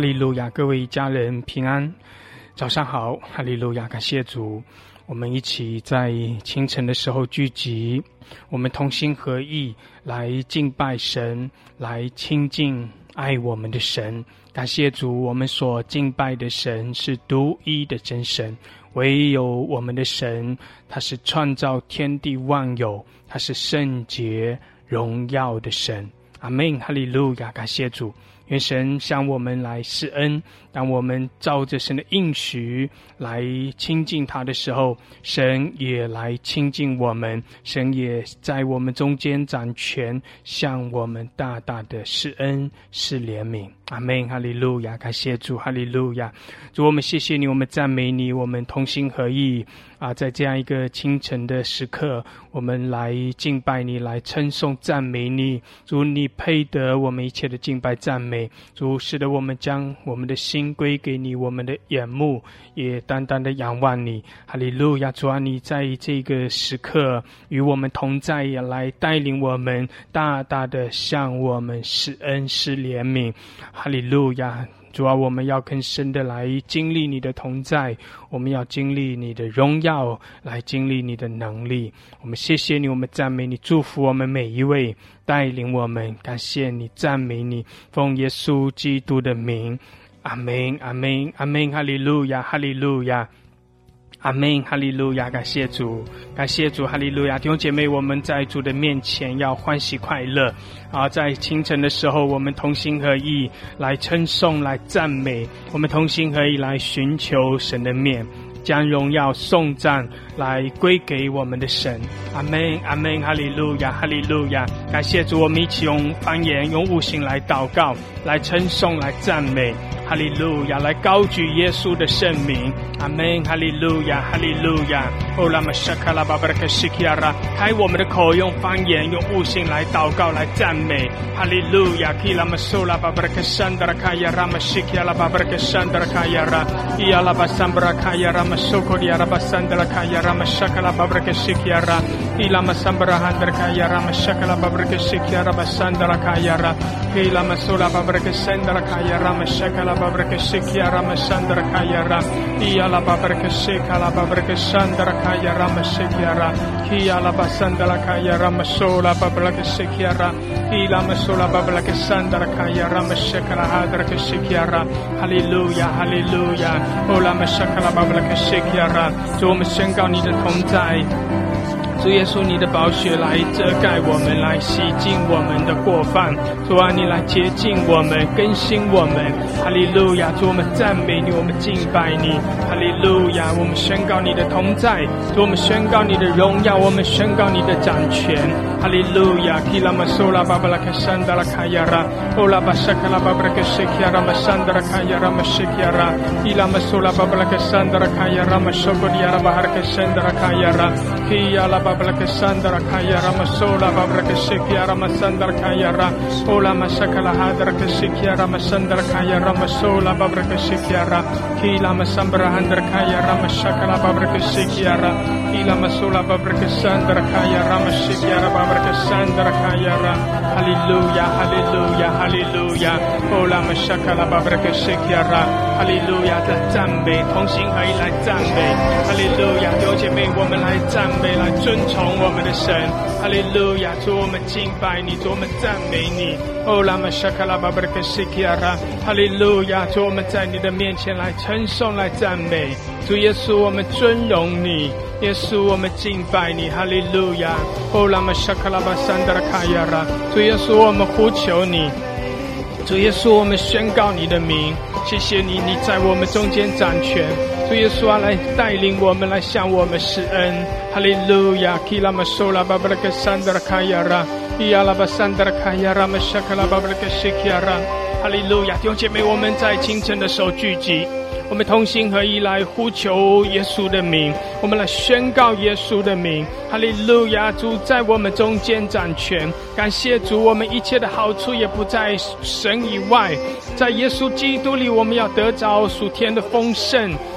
利路亚，各位家人平安，早上好，哈利路亚，感谢主，我们一起在清晨的时候聚集，我们同心合意来敬拜神，来亲近爱我们的神。感谢主，我们所敬拜的神是独一的真神，唯有我们的神，他是创造天地万有，他是圣洁荣耀的神。阿们，哈利路亚，感谢主。愿神向我们来施恩，当我们照着神的应许来亲近他的时候，神也来亲近我们，神也在我们中间掌权，向我们大大的施恩施怜悯。阿们，哈利路亚，感谢主，哈利路亚。主，我们谢谢你，我们赞美你，我们同心合意在这样一个清晨的时刻，我们来敬拜你，来称颂赞美你。主，你配得我们一切的敬拜赞美。主，使得我们将我们的心归给你，我们的眼目也单单的仰望你。哈利路亚，主啊，你在这个时刻与我们同在，也来带领我们，大大的向我们施恩施怜悯。哈利路亚，主啊，我们要更深的来经历你的同在，我们要经历你的荣耀，来经历你的能力。我们谢谢你，我们赞美你，祝福我们每一位，带领我们，感谢你，赞美你，奉耶稣基督的名。阿们，阿们，阿们，哈利路亚，哈利路亚，阿们，哈利路亚，感谢主，感谢主，哈利路亚。弟兄姐妹，我们在主的面前要欢喜快乐在清晨的时候，我们同心合意来称颂，来赞美，我们同心合意来寻求神的面，将荣耀颂赞来归给我们的神。阿们，阿们，哈利路亚，哈利路亚。感谢主，我们一起用方言，用悟性来祷告，来称颂，来赞美。哈利路亚，来高举耶稣的圣名。阿们，哈利路亚，哈利路亚。哦，拉玛沙卡拉巴巴拉克西基亚拉，开我们的口，用方言，用悟性来祷告，来赞美。哈利路亚，基拉玛苏拉巴巴拉克山德拉卡亚拉玛西基亚拉巴巴拉克山德拉卡亚拉，伊亚拉巴桑布拉卡亚拉玛苏科迪亚拉巴山德拉卡亚拉玛沙卡拉巴巴拉克西基亚拉，伊拉玛桑布拉汉德拉卡亚拉玛沙卡拉巴巴拉克西基亚拉巴山德拉卡亚拉，伊拉玛苏拉巴巴拉克山德拉卡亚拉玛沙卡拉Babraka Shikia Rama Sandra Kayara, Iala Babraka Shikala Babraka Sandra Kayara Shikiara, Kiala Basandra Kayara Masola Babraka Shikiara, Ila Masola Babraka Sandra Kayara Mashakala Hadraka Shikiara, Hallelujah, Hallelujah, Ola Mashakala Babraka Shikiara, 主，我们宣告你的同在。主耶稣，你的宝血来遮盖我们，来洗净我们的过犯。主啊，你来洁净我们，更新我们。哈利路亚！主，我们赞美你，我们敬拜你。哈利路亚！我们宣告你的同在。主，我们宣告你的荣耀，我们宣告你的掌权。哈利路亚！基拉玛苏拉巴巴拉克山达拉卡亚拉，欧拉巴沙卡拉巴布拉克西基亚拉玛山达拉卡亚拉玛西基亚拉，伊拉玛苏拉巴巴拉克山达拉卡亚拉玛苏科迪亚拉巴哈克山达拉卡亚拉，基亚拉Babraka Sandra Kayara Masola Babraka Shikiara Masandra Kayara Ola Masakala Hadraka Shikiara Masandra Kayara Masola Babraka Shikiara Kila Masambra Handra Kayara Masakala Babraka Shikiara Kila Masola Babraka Sandra Kayara Mashikiara Babraka Sandra Kayara Hallelujah Hallelujah Hallelujah Ola Masakala Babraka Shikiara Hallelujah 的赞美，同心合一来赞美。哈利路亚，弟兄姐妹，我们来赞美，来尊崇我们的神。哈利路亚，主，我们敬拜你，主，我们赞美你。哦，拉玛沙卡拉巴布拉克西基亚拉，哈利路亚，主，我们在你的面前来称颂，来赞美。主耶稣，我们尊荣你。耶稣，我们敬拜你。哈利路亚。哦，拉玛沙卡拉巴山德拉卡亚拉，主耶稣，我们呼求你。主耶稣，我们宣告你的名。谢谢你，你在我们中间掌权。主耶稣啊，来带领我们，来向我们施恩。哈利路亚！基拉玛苏拉巴布拉克山德拉卡亚拉，伊亚拉巴山德拉卡亚拉玛沙卡拉巴布拉克西基亚拉。哈利路亚！弟兄姐妹，我们在清晨的时候聚集，我们同心合一来呼求耶稣的名，我们来宣告耶稣的名。哈利路亚！主在我们中间掌权，感谢主，我们一切的好处也不在神以外，在耶稣基督里，我们要得着属天的丰盛。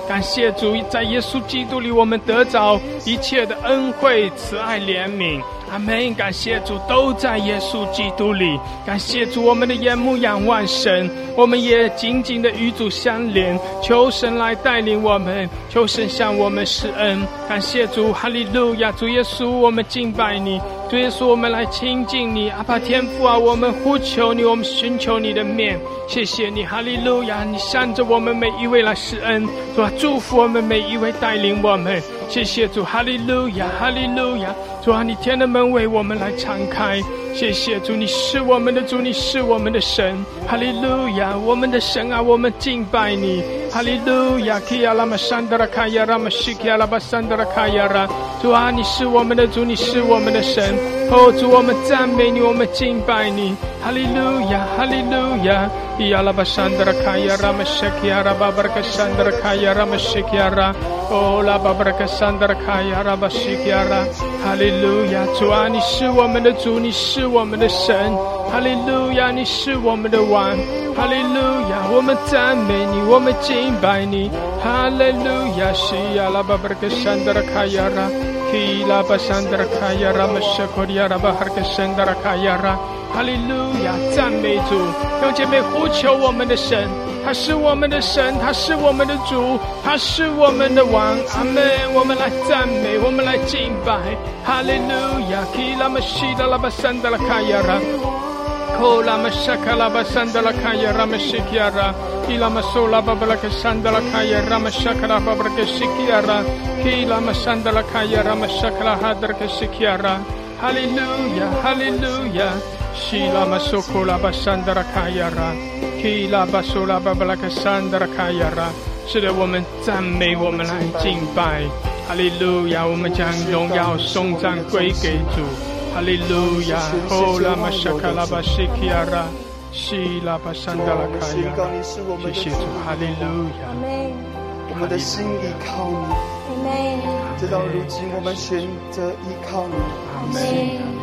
感谢主，在耶稣基督里我们得着一切的恩惠、慈爱、怜悯。阿们！感谢主，都在耶稣基督里。感谢主，我们的眼目仰望神，我们也紧紧的与主相连，求神来带领我们，求神向我们施恩。感谢主，哈利路亚！主耶稣，我们敬拜你。主耶稣，我们来亲近你，阿爸天父啊，我们呼求你，我们寻求你的面。谢谢你，哈利路亚！你向着我们每一位来施恩，主啊，祝福我们每一位，带领我们。谢谢主，哈利路亚，哈利路亚！主啊，你天的门为我们来敞开。谢谢主，你是我们的主，你是我们的神。哈利路亚，我们的神啊，我们敬拜你。哈利路亚，基亚拉玛山德拉卡亚拉玛西基亚拉巴山德拉卡亚拉。主啊，你是我们的主，你是我们的神。哦，主，我们赞美你，我们敬拜你。哈利路亚，哈利路亚。亚拉巴山德拉卡亚拉玛西基亚拉巴巴卡山德拉卡亚拉玛西基亚拉。哦，拉巴巴卡山德拉卡亚拉巴西基亚拉。哈利路亚，主啊，你是我们的主，你是我们的神。哈利路亚，你是我们的王。哈利路亚，我们赞美你，我们敬拜你。哈利路亚，西亚拉巴巴卡山德拉卡亚拉。基拉巴山德拉卡亚拉玛西科利亚拉巴哈卡山德拉卡亚拉。哈利路亚，赞美主！用姐妹呼求我们的神，他是我们的神，他是我们的主，他是我们的王。阿们！我们来赞美，我们来敬拜。哈利路亚！基拉玛西拉拉巴山德拉卡亚拉。Ko la mashaka la basanda la kaya ramashikiara ila masola babala kasanda la kaya ramashaka la babra kashikiara kila masanda la kaya ramashaka la hadra kashikiara. Hallelujah, hallelujah. Shila masoko la basanda la kaya ra kila basola babala kasanda la kaya ra. 是的，我们赞美，我们来敬拜。哈利路亚！我们将荣耀颂赞归给主。哈利路亚！哦，拉玛沙卡拉巴西基亚拉，西拉巴山达拉卡亚，谢谢主，哈利路亚！ 我们的心依靠你，直到如今我们选择依靠你。 阿门。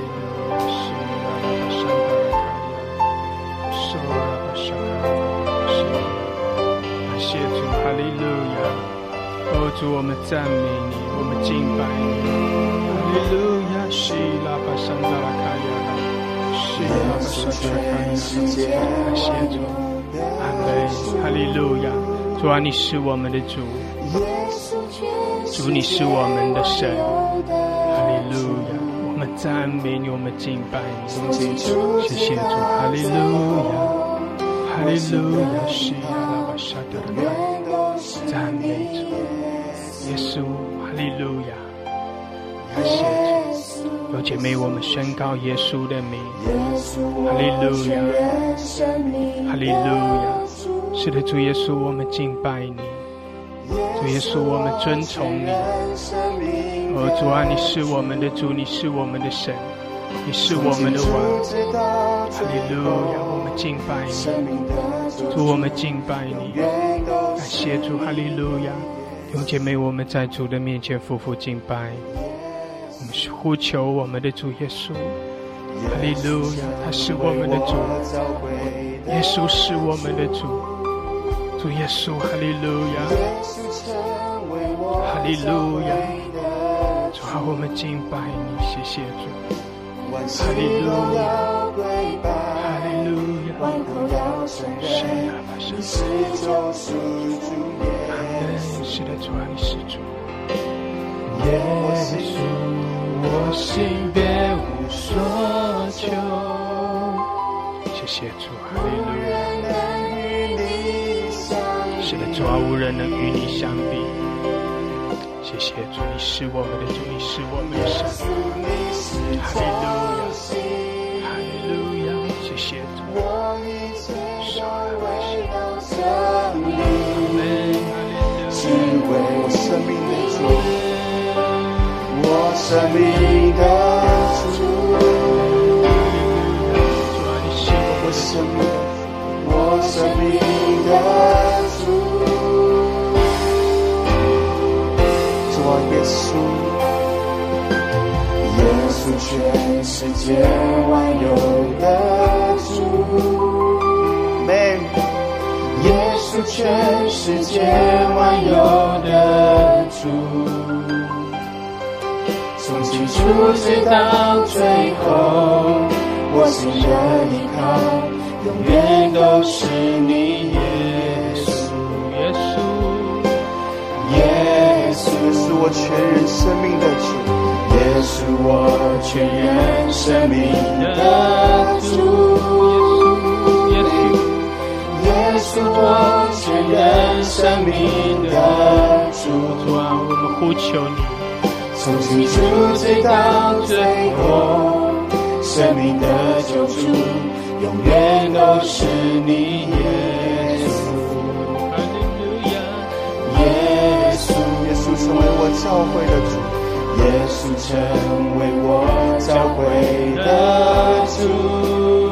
感谢主，哈利路亚！哦，主，我们赞美你，我们敬拜你。哈利路亚，西拉巴山达拉卡亚拉，西拉巴山达拉卡亚拉，感谢主，阿门，哈利路亚！主啊，你是我们的主，主你是我们的神，哈利路亚！我们赞美你，我们敬拜你，谢谢主，哈利路亚，哈利路亚，西拉巴山达拉卡亚拉，赞美主，耶稣，哈利路亚！感谢主，有姐妹，我们宣告耶稣的名，哈利路亚，哈利路亚！是的，主耶稣，我们敬拜你，主耶稣，我们尊崇你。哦，主啊，你是我们的主，你是我们的神，你是我们的王，哈利路亚！我们敬拜你，主，我们敬拜你，感谢主，哈利路亚！有姐妹，我们在主的面前夫妇敬拜。我们是呼求我们的主耶稣，哈利路亚！他是我们的主，耶稣是我们的主，主耶稣，哈利路亚，哈利路亚！主啊，我们敬拜你，谢谢主，哈利路亚，哈利路亚！是啊，是阿门！是的，主啊，你是主，耶稣。我心别无所求，谢谢主，哈利路亚！是的，主啊，无人能与你相比。谢谢主，你是我们的主，你是我们的神。哈利路亚，哈利路亚！谢谢主。阿门， 是为我生命的主。我生命的主，我生命的主，主啊，耶稣，耶稣全世界万有的主，耶稣全世界万有的主，从起初直到最后，我心的依靠永远都是你，耶稣， 耶稣， 耶稣是我全人生命的主，耶稣我全人生命的主，耶稣我全人生命的主。 主啊，我们呼求你， 从起初直到最后，生命的救主永远都是你，耶稣， 哈利路亚， 耶稣，耶稣成为我教会的主，耶稣成为我教会的主，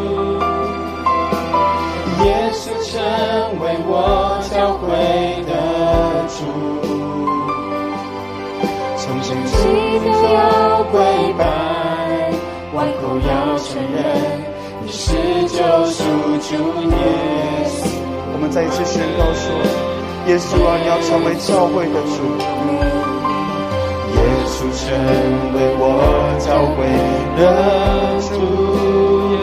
耶稣成为我教会的主，从心起都要跪拜，万口要承认你是救赎主耶稣。我们再一次宣告说，耶稣啊，你要成为教会的主，耶稣成为我教会的主，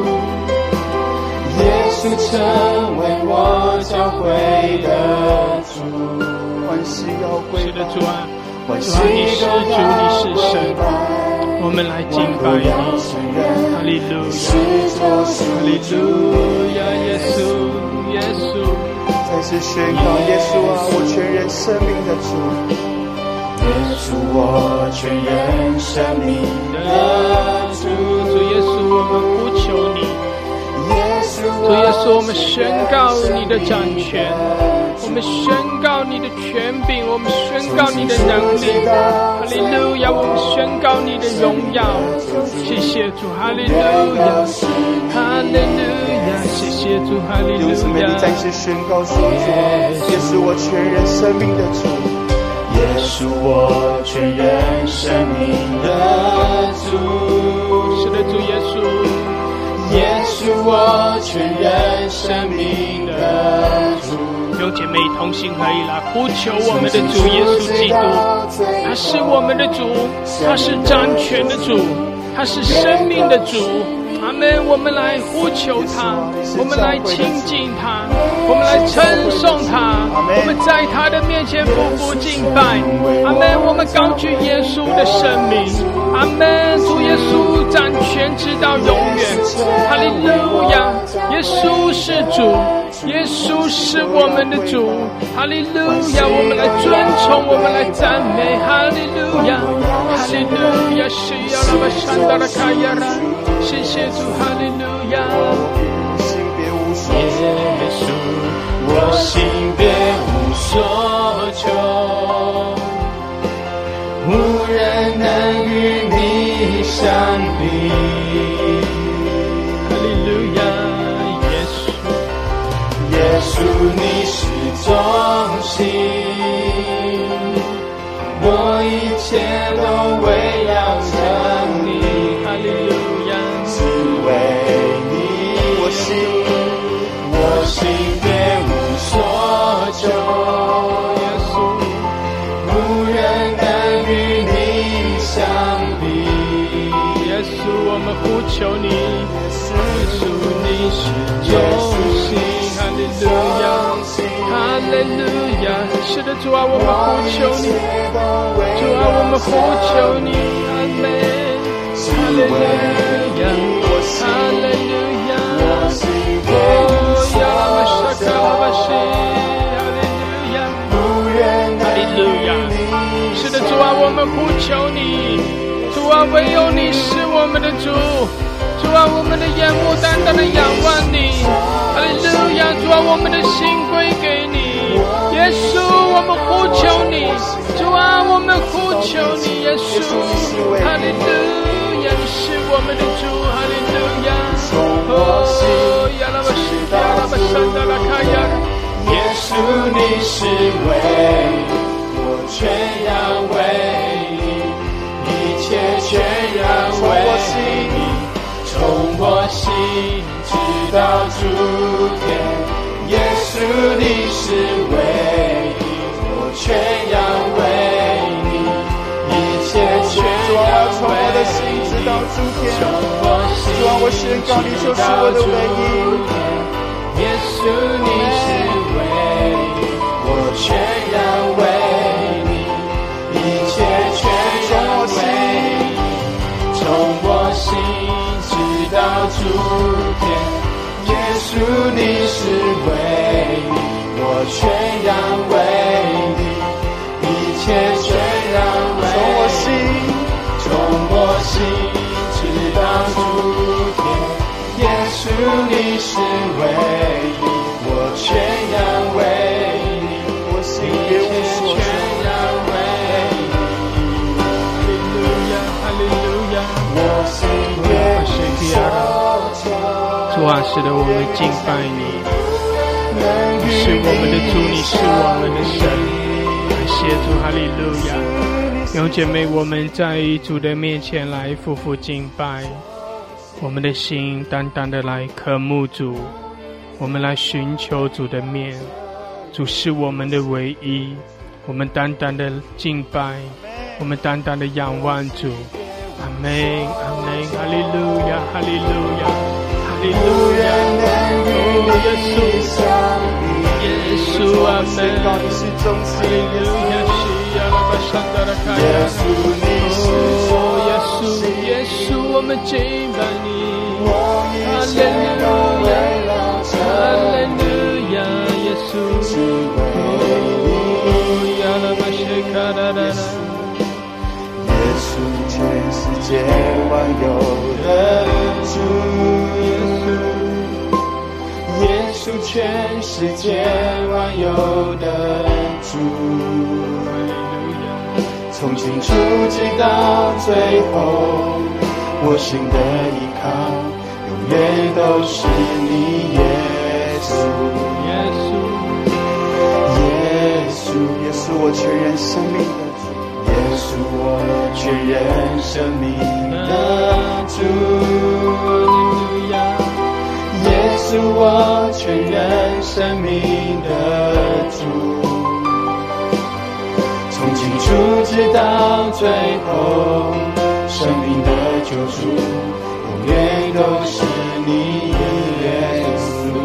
耶稣成为我教会的主，欢喜要跪拜， 是的，主啊，主啊，你是主，你是神，我们来敬拜你，哈利路亚，哈利路亚，耶稣，耶稣， 再次宣告，耶稣啊，我全人生命的主，耶稣我全人生命的主， 主耶稣，我们呼求你，主耶稣，我们宣告你的掌权，我们宣告你的权柄，我们宣告你的能力，哈利路亚，我们宣告你的荣耀，谢谢主，哈利路亚，哈利路亚，谢谢主，哈利路亚。 弟兄姊妹，你再次宣告说，耶稣我全人生命的主，耶稣我全人生命的主， 是的，主耶稣， 耶稣我全人生命的主。 有姐妹同心合一来呼求我们的主耶稣基督，他是我们的主，他是掌权的主，他是生命的主。阿们，我们来呼求他，我们来亲近他，我们来称颂他，我们在他的面前匍匐敬拜。阿们，我们高举耶稣的生命。阿们，主耶稣掌权直到永远。哈利路亚，耶稣是主，耶稣是我们的主。哈利路亚，我们来尊崇，我们来赞美。哈利路亚，哈利路亚，是呀拉巴山达拉卡亚拉，谢谢主，哈利路亚。 耶稣，我心别无所求，无人能与你相比。 哈利路亚，耶稣， 耶稣你是中心，我一切都围绕着你。 哈利路亚， 只为你，我心别无所求， 耶稣， 无人能与你相比。 耶稣，我们呼求你，耶稣你是中心。哈利路亚，哈利路亚，是的，主啊，我们呼求你，主啊，我们呼求你，阿门。哈利路亚，哈利路亚，哦，亚拉巴沙卡拉巴西，哈利路亚，哈利路亚，是的，主啊，我们呼求你，主啊，唯有你是我们的主，主啊，我们的眼目单单的仰望你，哈利路亚，主啊，我们的心归给你，耶稣，我们呼求你，主啊，我们呼求你，耶稣，哈利路亚，你是我们的主，哈利路亚，哦，亚拉巴西，亚拉巴山达拉卡亚， 耶稣你是唯，我全要为你，一切全要为你，从我心直到诸天，耶稣稣你是唯一，我全要为你，一切全要从我的心直到诸天，主啊，我宣告你就是我的唯一，耶稣你是唯一，我全要为你，一切全要为你，从我心直到诸天。耶稣你是唯一，我全要为你，一切全要为你，从我心直到诸天。耶稣你是唯一，我全要为你，我心别无所求，全要为你。哈利路亚，我心别无所求。 主啊，是的，我们敬拜你，你是我们的主，你是我们的神。感谢主，哈利路亚！弟兄姐妹，我们在主的面前来夫妇敬拜，我们的心单单的来渴慕主，我们来寻求主的面。主是我们的唯一，我们单单的敬拜，我们单单的仰望主。阿们，阿们，哈利路亚，哈利路亚。哈利路亚，哦，耶稣，耶稣，阿门。哈利路亚，西呀拉巴山达拉卡呀，哦，耶稣，耶稣，我们敬拜你。哈利路亚，哈利路亚，耶稣，哦，呀拉巴西卡达达达。 耶稣，全世界万有的主。耶稣全世界万有的主，从起初直到最后，我心的依靠永远都是你，耶稣，耶稣，耶稣，耶稣，我全然生命的主，耶稣，我全然生命的主。耶稣，我全然生命的主，从起初直到最后，生命的救主，永远都是你，耶稣。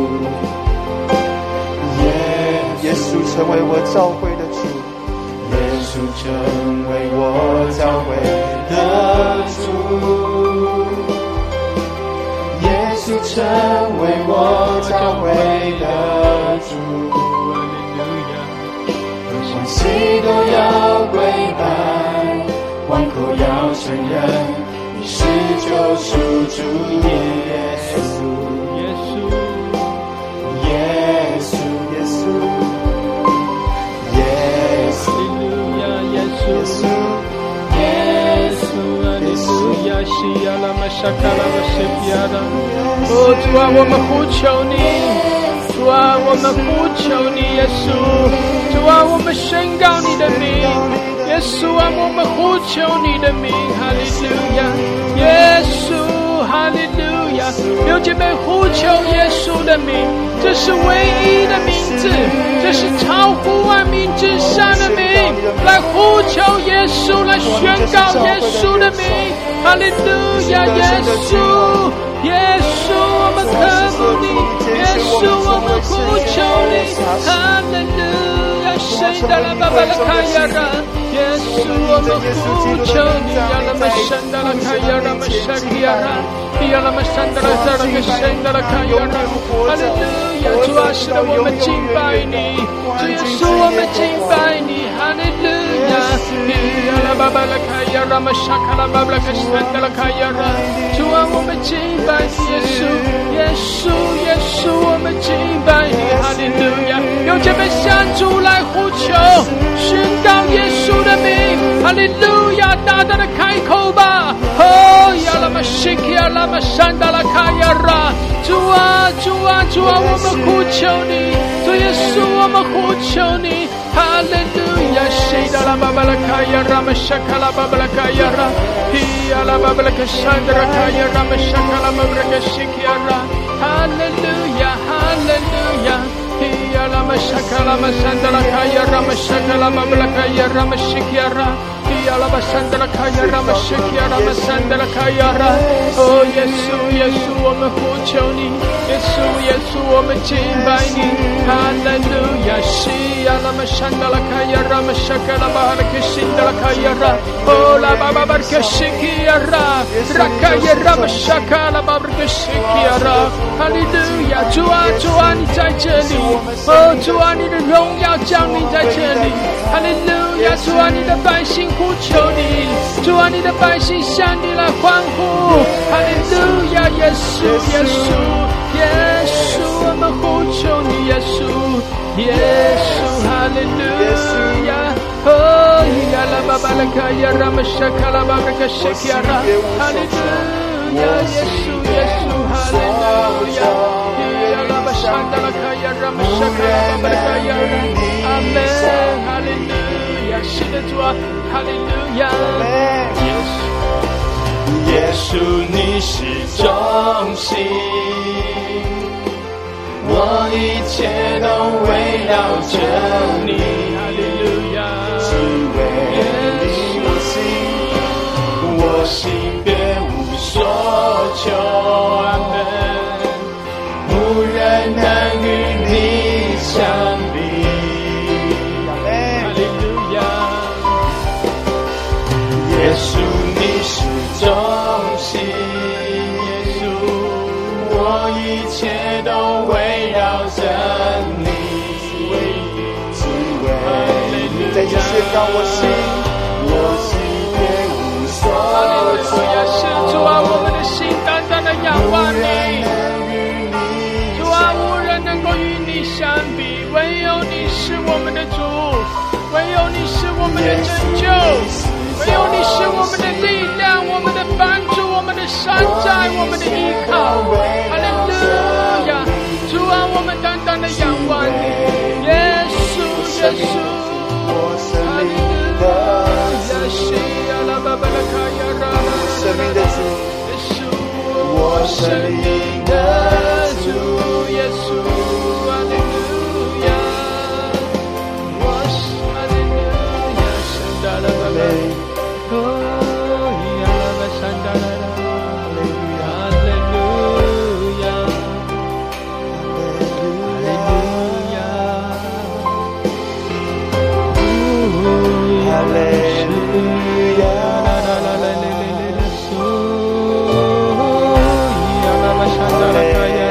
耶稣成为我教会的主，耶稣成为我教会的主。耶稣成为我教会的主，万膝都要跪拜，万口要承认你是救赎主耶稣，耶稣，耶稣，耶稣，耶稣，耶稣，耶稣，耶稣， 呀西呀拉玛沙卡拉玛西比亚达。哦，主啊，我们呼求你，主啊，我们呼求你，耶稣，主啊，我们宣告你的名，耶稣啊，我们呼求你的名，哈利路亚，耶稣，哈利路亚，弟兄姐妹呼求耶稣的名，这是唯一的名字，这是超乎万名之上的名，来呼求耶稣，来宣告耶稣的名，哈利路亚，耶稣，耶稣，我们渴慕你，耶稣，我们呼求你，哈利路亚，神的拉巴巴拉卡亚拉，耶稣，我们呼求你，亚拉玛神的拉卡亚拉玛沙基亚拉，亚拉玛神的拉扎拉克神的拉卡亚拉，哈利路亚，主啊，是的，我们敬拜你，主耶稣，我们敬拜你，哈利路亚，亚拉巴巴拉卡亚拉玛沙卡拉巴巴拉克神的拉卡亚拉，主啊，我们敬拜你，耶稣，耶稣，耶稣，我们敬拜你，哈利路亚，有姐妹向主来呼求，宣告耶稣的名，哈利路亚，大大的开口吧，哦，亚拉玛西基亚拉玛山达拉卡亚拉，主啊，主啊，主啊，我们呼求你，主耶稣，我们呼求你，哈利路亚，西达拉巴巴拉卡亚拉玛沙卡拉巴巴拉卡亚拉，希亚拉巴巴拉卡山达拉卡亚拉玛沙卡拉巴巴拉卡西基亚拉，哈利路亚，哈利路亚。 Hiya lama shakala masandala kaya rama shakala babla kaya rama shikyara. Hiya lama sandala kaya rama shikyara masandala kaya ra. Oh Yesu Yesu 我们呼求你，耶稣耶稣我们敬拜你，哈利路亚，西呀拉玛山达拉卡呀拉玛沙卡拉巴哈拉克辛达拉卡呀拉，哦拉巴巴巴克西基呀拉，拉卡呀拉玛沙卡拉巴巴克西基呀拉，哈利路亚，主啊主啊你在这里，哦主啊你的荣耀降临在这里，哈利路亚，主啊你的百姓呼求你，主啊你的百姓向你来欢呼，哈利路亚，耶稣耶稣耶稣，我们呼求你，耶稣耶稣，哈利路亚，哦呀拉巴巴拉卡呀拉玛沙卡拉巴拉卡谢基亚拉，哈利路亚，耶稣耶稣，哈利路亚，呀拉巴山达拉卡呀拉玛沙卡拉巴拉卡呀拉，阿门，哈利路亚，是的主啊，哈利路亚，耶稣。耶稣，你是中心，我一切都围绕着你。哈利路亚，只为你心，我心别无所求。阿门。无人能与你相比。哈利路亚，耶稣，你是中心，耶稣，我一切都围绕着你，只为你再次宣告我心，我心别无所求。是主啊，我们的心单单的仰望你，主啊，无人能够与你相比，唯有你是我们的主，唯有你是我们的拯救，唯有你是我们的力量，我们的帮助，我们的山寨，我们的依靠。哈利路亚，主啊，我们单单的仰望你，耶稣，耶稣，哈利路亚，西呀拉巴巴拉卡呀拉拉，生命的主，耶稣，我生命的主，耶稣，哈利路亚，我是哈利路亚，圣达拉巴巴。Oh, ya la sandala, hallelujah, hallelujah, hallelujah, ya la sandala kaya,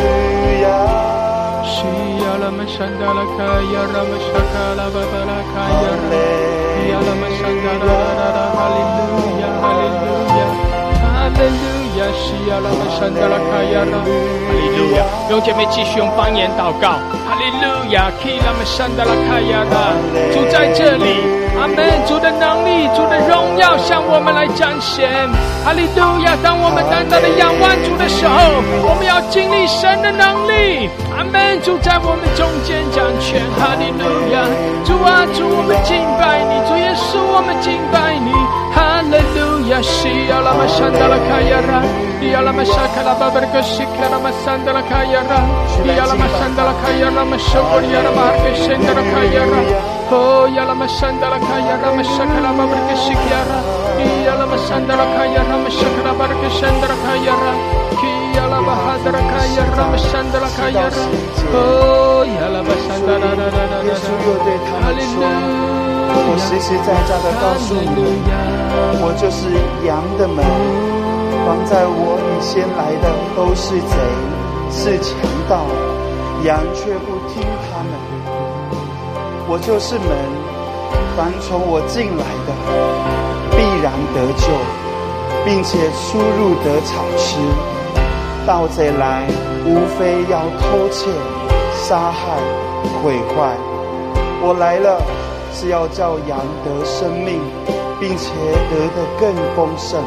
shi ya la sandala kaya, ramashakala babala kaya, ya la sandala. Hallelujah, hallelujah, hallelujah, 西呀拉玛山达拉卡呀拉，哈利路亚！弟兄姐妹继续用方言祷告，哈利路亚，基拉玛山达拉卡呀拉，主在这里，阿门！主的能力，主的荣耀向我们来彰显，哈利路亚！当我们单单的仰望主的时候，我们要经历神的能力，阿门！主在我们中间掌权，哈利路亚！主啊，主，我们敬拜你，主耶稣，我们敬拜你，哈利路亚！西呀拉玛山达拉卡呀拉。Ya la masaka la babarka shikara masanda la kayara ya la masanda la kayara mashogoriya la barke shenda la kayara oh ya la masanda la kayara mashaka la babarka shikara ya la masanda la kayara mashaka la barke shenda la kayara ya la bahadra la kayara masanda la kayara oh ya la masanda la la la la hallelujah 我实实在在的告诉你，我就是羊的门，凡在我以先来的都是贼，是强盗，羊却不听他们。我就是门，凡从我进来的必然得救，并且出入得草吃。盗贼来，无非要偷窃、杀害、毁坏。我来了，是要叫羊得生命，并且得的更丰盛。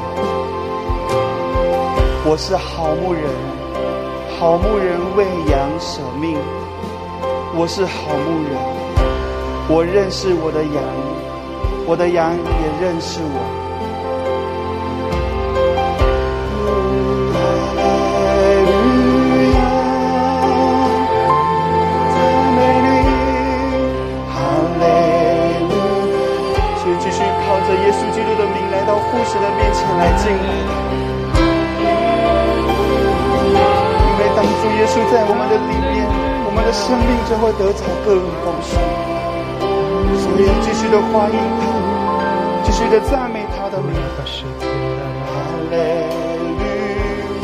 我是好牧人，好牧人为羊舍命。我是好牧人，我认识我的羊，我的羊也认识我。 稣在我们的里面，我们的生命就会得着更丰盛。所以继续的欢迎他，继续的赞美他的名。哈利路亚，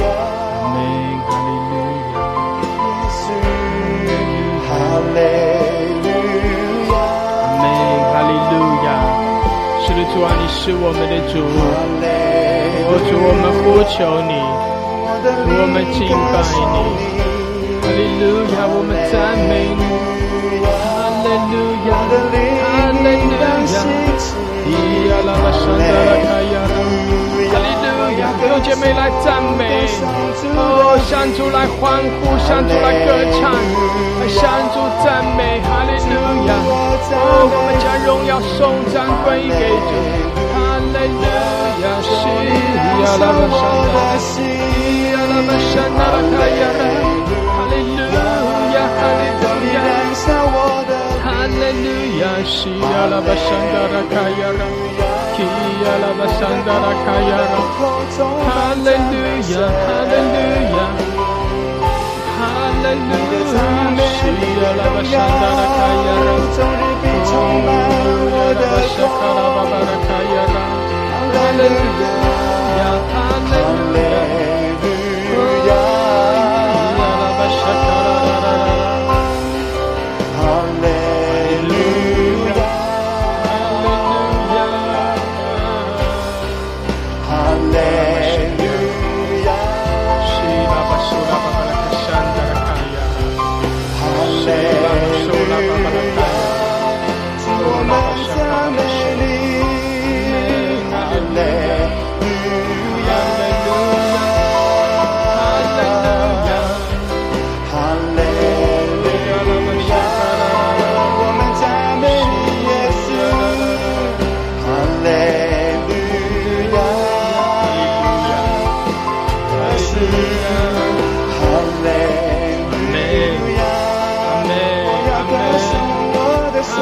耶稣，哈利路亚， 阿门，哈利路亚。是的，主啊，你是我们的主，主，我们呼求你，主，我们敬拜你，哈利路亚，我们赞美你，哈利路亚，哈利路亚，伊呀拉巴山达拉卡呀拉，哈利路亚，弟兄姐妹来赞美，哦，向主来欢呼，向主来歌唱，向主赞美，哈利路亚，哦，我们将荣耀颂赞归给主，哈利路亚，是呀拉巴山达拉，伊呀拉巴山达拉卡呀拉，哈利路亚，哈利路亚，哈利路亚，是呀拉巴山达拉卡呀拉，基呀拉巴山达拉卡呀拉，哈利路亚，哈利路亚，哈利路亚，是呀拉巴山达拉卡呀拉，哦，呀拉巴山卡拉巴巴拉卡呀拉，哈利路亚，哈利路亚，哦，呀拉巴山卡拉拉拉拉， 哈利路亚，哈利路亚， 是拉巴苏拉巴巴拉卡山达拉卡呀， 哈利苏拉巴巴拉卡呀， 我们赞美你，哈利路亚，哈利路亚，我们赞美你，耶稣，哈利路亚，耶稣，哈利路亚，我要歌颂我的神。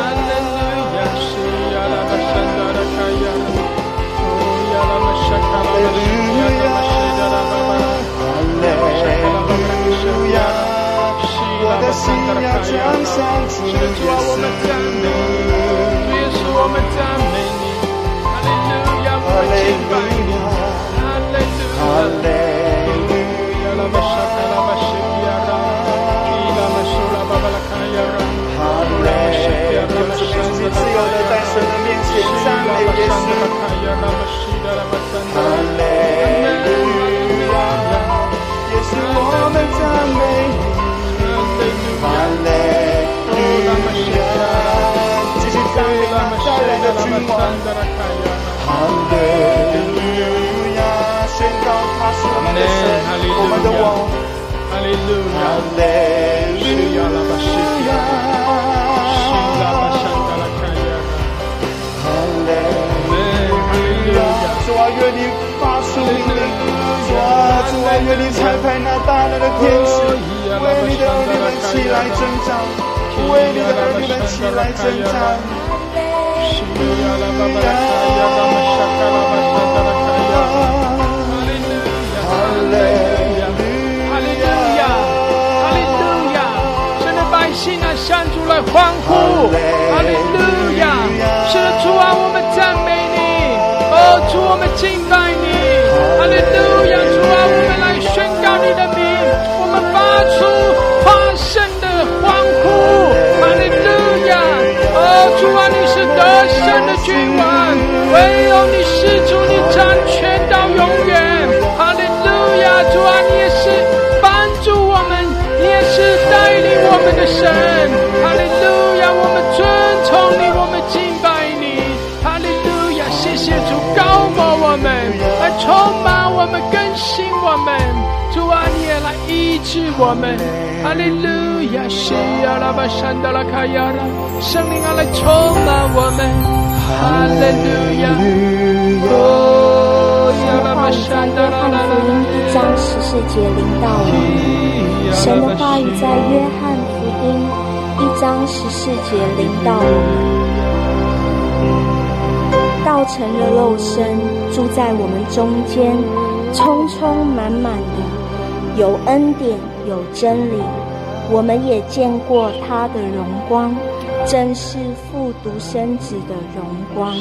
我的心要降向主耶稣， 我们赞美你，耶稣，我们赞美你，哈利路亚，我们敬拜你，哈利路亚，哈利路亚，拉巴沙卡拉巴西亚拉，伊拉巴苏拉巴巴拉卡亚拉， 哈利路亚，我们是自由的在神的面前赞美耶稣，哈利路亚，耶稣，我们赞美你。哈利路亚，继续赞美那带来的君王。哈利路亚，宣告他是我们的神，我们的王。 哈利路亚， 哈利路亚，哈利路亚，主啊，愿你发出命令，主啊，愿你差派那大能的天使。为你的儿女们起来征战，为你的儿女们起来征战。哈利路亚，哈利路亚， 哈利路亚！神的百姓啊，向主来欢呼！哈利路亚！是的，主啊，我们赞美你，哦，主，我们敬拜你！哈利路亚！主啊，我们来宣告你的名，我们发出发声的欢呼！哈利路亚！哦，主啊，你是得胜的君王，唯有你是主，你掌权到永远！哈利路亚！主啊，你也是帮助我们，你也是带领我们的神！哈利路亚！我们尊崇你，我们敬拜你！哈利路亚！谢谢主高摩我们，来充满我们，更新我们。主啊，你也来医治我们。哈利路亚！是呀拉巴山达拉卡亚拉，圣灵啊，来充满我们。哈利路亚！哦，呀拉巴山达拉拉拉。 1章14节临到我们，神的话语在约翰福音1章14节临到我们。道成了肉身，住在我们中间，充充满满的，有恩典有真理，我们也见过他的荣光，正是父独生子的荣光。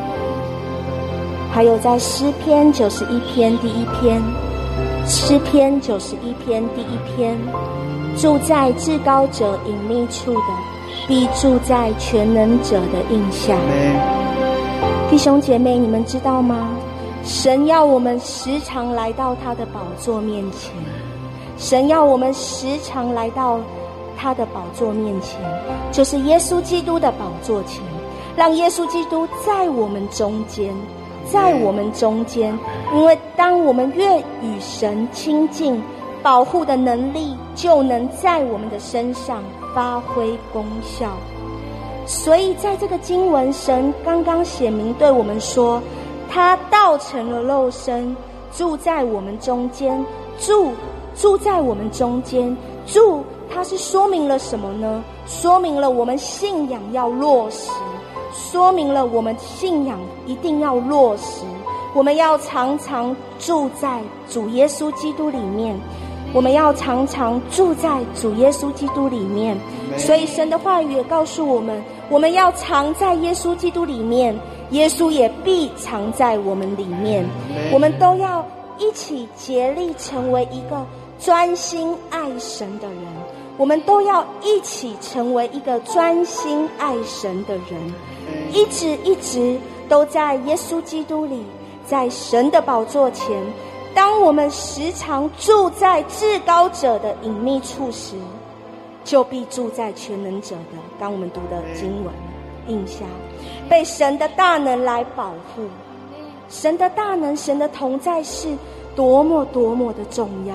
还有在诗篇91篇第1篇，诗篇91篇第1篇，住在至高者隐秘处的，必住在全能者的荫下。弟兄姐妹，你们知道吗？神要我们时常来到他的宝座面前，神要我们时常来到他的宝座面前，就是耶稣基督的宝座前，让耶稣基督在我们中间，在我们中间。因为当我们越与神亲近，保护的能力就能在我们的身上发挥功效。所以在这个经文，神刚刚写明对我们说，他道成了肉身，住在我们中间，住在我们中间，它是说明了什么呢？说明了我们信仰要落实，说明了我们信仰一定要落实。我们要常常住在主耶稣基督里面，我们要常常住在主耶稣基督里面。所以神的话语也告诉我们，我们要常在耶稣基督里面，耶稣也必常在我们里面。我们都要一起竭力成为一个专心爱神的人，我们都要一起成为一个专心爱神的人，一直都在耶稣基督里，在神的宝座前。当我们时常住在至高者的隐秘处时，就必住在全能者的，刚我们读的经文印下，被神的大能来保护。神的大能，神的同在是多么的重要。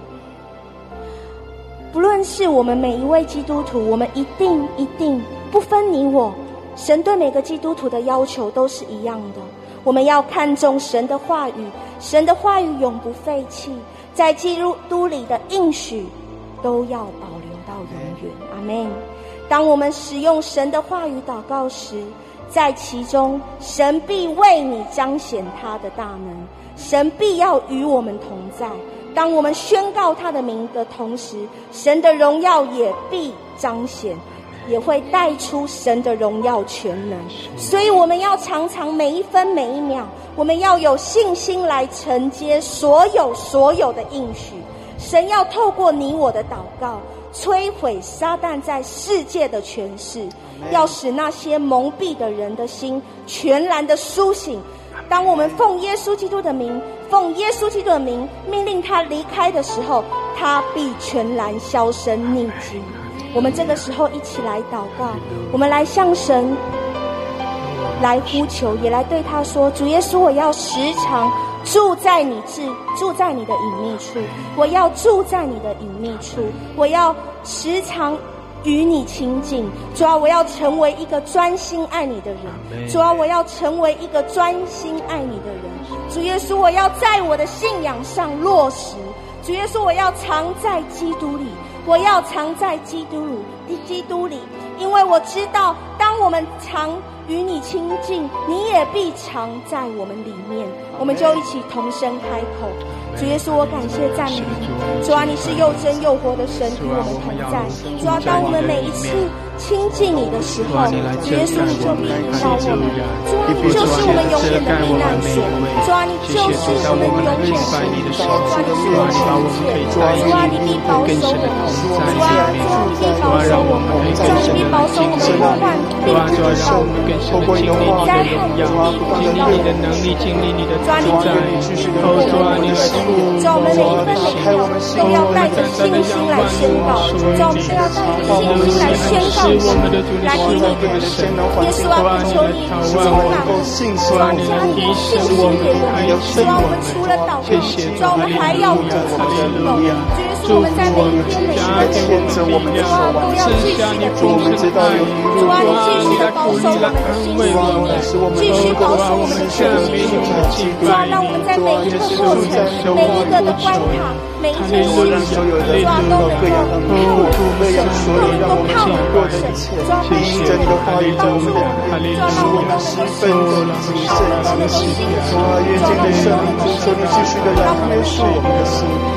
不论是我们每一位基督徒，我们一定不分你我，神对每个基督徒的要求都是一样的。我们要看重神的话语，神的话语永不废弃，在基督里的应许都要保留到永远。阿们。当我们使用神的话语祷告时，在其中神必为你彰显他的大能，神必要与我们同在。当我们宣告他的名的同时，神的荣耀也必彰显，也会带出神的荣耀全能。所以我们要常常每一分每一秒，我们要有信心来承接所有的应许。神要透过你我的祷告，摧毁撒旦在世界的权势，要使那些蒙蔽的人的心全然的苏醒。当我们奉耶稣基督的名命令他离开的时候，他必全然销声匿迹。我们这个时候一起来祷告，我们来向神来呼求，也来对他说，主耶稣，我要时常住在你的隐秘处，我要住在你的隐秘处，我要时常与你亲近。主啊，我要成为一个专心爱你的人。主啊，我要成为一个专心爱你的人。主耶稣，我要在我的信仰上落实。主耶稣，我要常在基督里，我要常在基督里，因为我知道，当我们常与你亲近，你也必常在我们里面。我们就一起同声开口。主耶稣，我感谢赞美你。主啊，你是又真又活的神，与我们同在。主啊，当我们每一次亲近你的时候，主耶稣，你就必引导我们。主啊，你就是我们永远的避难所。主啊，你就是我们永远的避难所。主啊，你是我们的一切。主啊，你必保守我们。主啊，你必保守我们。主啊，你必保守我们过患，必不知道我们透过你的话语，主啊，经历你的能力，经历你的同在。主啊，你来主啊，我们每一分每一秒都要带着信心来宣告。主啊，我们都要带着信心来宣告我们来与你同行。耶稣啊，我求你充满我们，主啊，你能提醒我们，主啊，我们除了祷告，主啊，我们还要不住行动。主耶稣，我们在每一天每一分每一秒，主啊，都要继续的祝福我们。主啊，你继续的保守我们的心思意念，继续保守我们的身心灵。主啊，让我们在每一个过程，每一个的关卡，每一件事情，主啊，都能够靠我们，都能够靠我们过的一切。主啊，每一个你的话语在我们的里面，主啊，让我们都能够兴奋，都能够兴奋。主啊，愿这个圣灵主求你继续的来约束我们的心。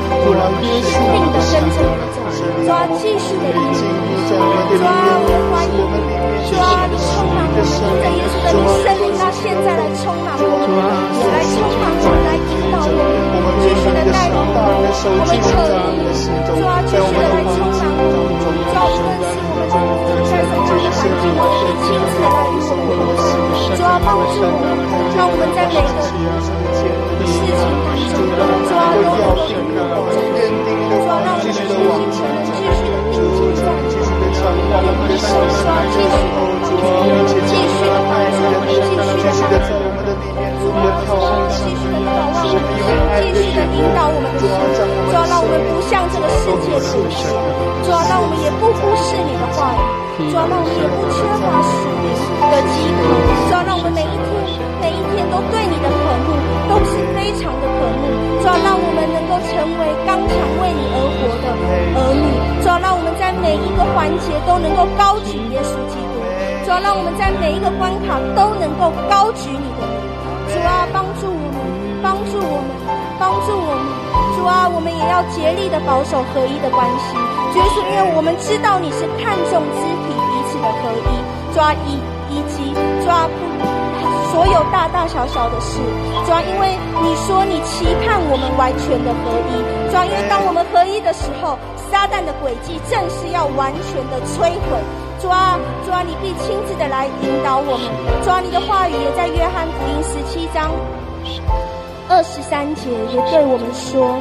定的跟着你的走，主啊，继续的引领，主啊，我们欢迎你，主啊，你充满我们，因着耶稣的名圣灵，他现在来充满我们，来充满我们，来引导我们，继续的带领我们，我们渴慕你，主啊，继续的来充满我们，主啊，无论是我们在什么样的环境，我们亲自的来与我们同行，主啊，帮助我们，让我们在每个事情当中，主啊，都能够与你同行，主啊，让我们的信心成人继续的定睛在你，我们的手，主啊，继续的帮助我们，继续的帮助我们，继续的带领我们，主啊，继续的渴望我们，继续的引导我们的心，主啊，让我们不向这个世界倾斜，主啊，让我们也不忽视你的话语，主啊，让我们也不缺乏属灵的饥渴，主啊，让我们每一天都对你的渴慕都是非常的渴慕，主啊，让我们能够成为刚强为你而活的儿女，主啊，让我们在每一个环节都能够高举耶稣基督，主啊，让我们在每一个关卡都能够高举你的名，主啊，帮助我们，帮助我们，帮助我们，主啊，我们也要竭力的保守合一的关系，主耶稣，因为我们知道你是看重肢体彼此的合一，主啊，以及主啊所有大大小小的事，主啊，因为你说你期盼我们完全的合一，主啊，因为当我们合一的时候，撒旦的诡计正是要完全的摧毁，主啊，主啊，你必亲自的来引导我们，主啊，你的话语也在约翰福音17章23节也对我们说，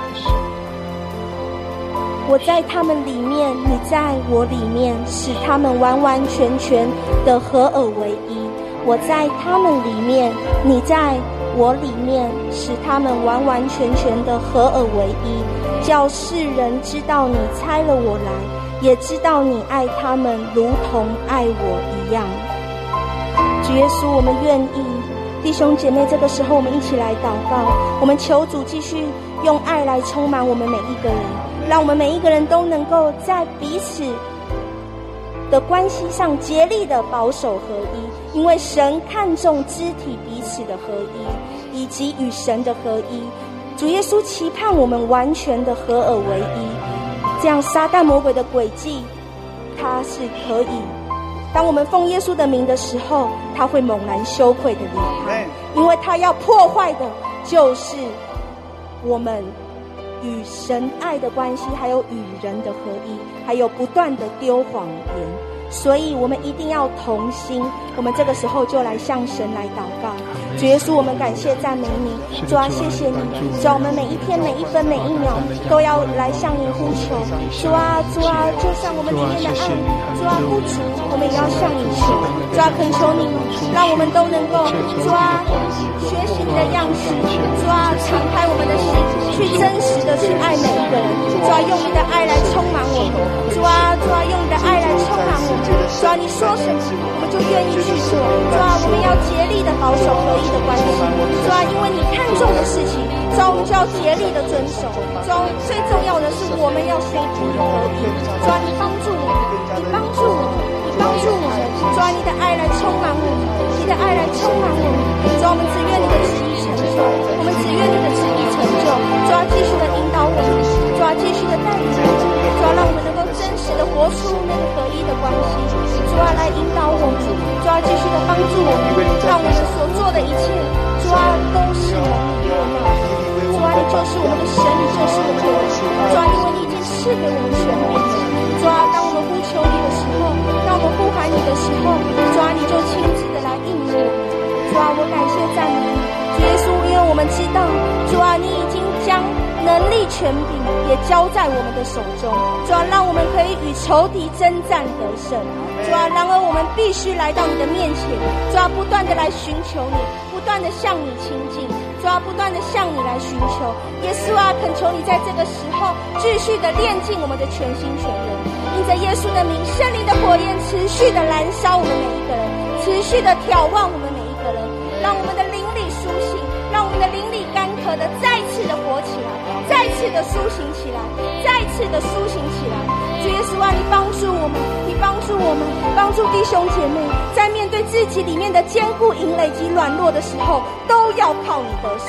我在他们里面，你在我里面，使他们完完全全的合而为一。我在他们里面，你在我里面，使他们完完全全的合而为一，叫世人知道你差了我来，也知道你爱他们如同爱我一样。主耶稣，我们愿意，弟兄姐妹，这个时候我们一起来祷告，我们求主继续用爱来充满我们每一个人，让我们每一个人都能够在彼此的关系上竭力的保守合一，因为神看重肢体彼此的合一，以及与神的合一。主耶稣期盼我们完全的合而为一，这样撒旦魔鬼的诡计他是可以，当我们奉耶稣的名的时候，他会猛然羞愧的离开，因为他要破坏的就是我们与神爱的关系，还有与人的合一，还有不断的丢谎言。所以我们一定要同心，我们这个时候就来向神来祷告。主耶稣，我们感谢赞美你，主啊，谢谢你，主啊，我们每一天每一分每一秒都要来向你呼求，主啊，主啊，就像我们里面的爱，主啊，不足，我们也要向你求，主啊，恳求你，让我们都能够，主啊，学习你的样式，主啊，敞开我们的心，去真实的去爱每一个人，主啊，用你的爱来充满我们，主啊，主啊，用你的爱来充满我们，主啊，你说什么我们就愿意去做，主啊，我们要竭力的保守合一的关系，主啊，因为你看重的事情，主啊，我们就要竭力的遵守，主啊，最重要的是我们要寻求合一，主啊，你帮助我们，你帮助我们，你帮助我们，主啊，你的爱来充满我们，你的爱来充满我们，主啊，我们只愿你的旨意成就，我们只愿你的旨意成就，主啊，继续的引导我们，主啊，继续的带领我们，主啊，让我们能够真实的活出那个合一的关系，主啊，来引导我们，主啊，继续的帮助我们，让我们所做的一切，主啊，都是蒙你悦纳的，主啊，你就是我们的神，你就是我们的主，主啊，因为你已经赐给我们权柄了，主啊，当我们呼求你的时候，当我们呼喊你的时候，主啊，你就亲自的来应允我们，主啊，我感谢赞美你，主耶稣，因为我们知道，主啊，你已经将能力权柄也交在我们的手中，主啊，让我们可以与仇敌征战得胜，主啊，然而我们必须来到你的面前，主啊，不断的来寻求你，不断的向你亲近，主啊，不断的向你来寻求，耶稣啊，恳求你在这个时候继续的炼净我们的全心全人，因着耶稣的名，圣灵的火焰持续的燃烧我们每一个人，持续的眺望我们每一个人，让我们的灵里苏醒，让我们的灵里干渴的再次的活起来，再次的苏醒起来，再次的苏醒起来。主耶稣啊，你帮助我们，你帮助我们，帮助弟兄姐妹，在面对自己里面的坚固营垒及软弱的时候，都要靠你得胜，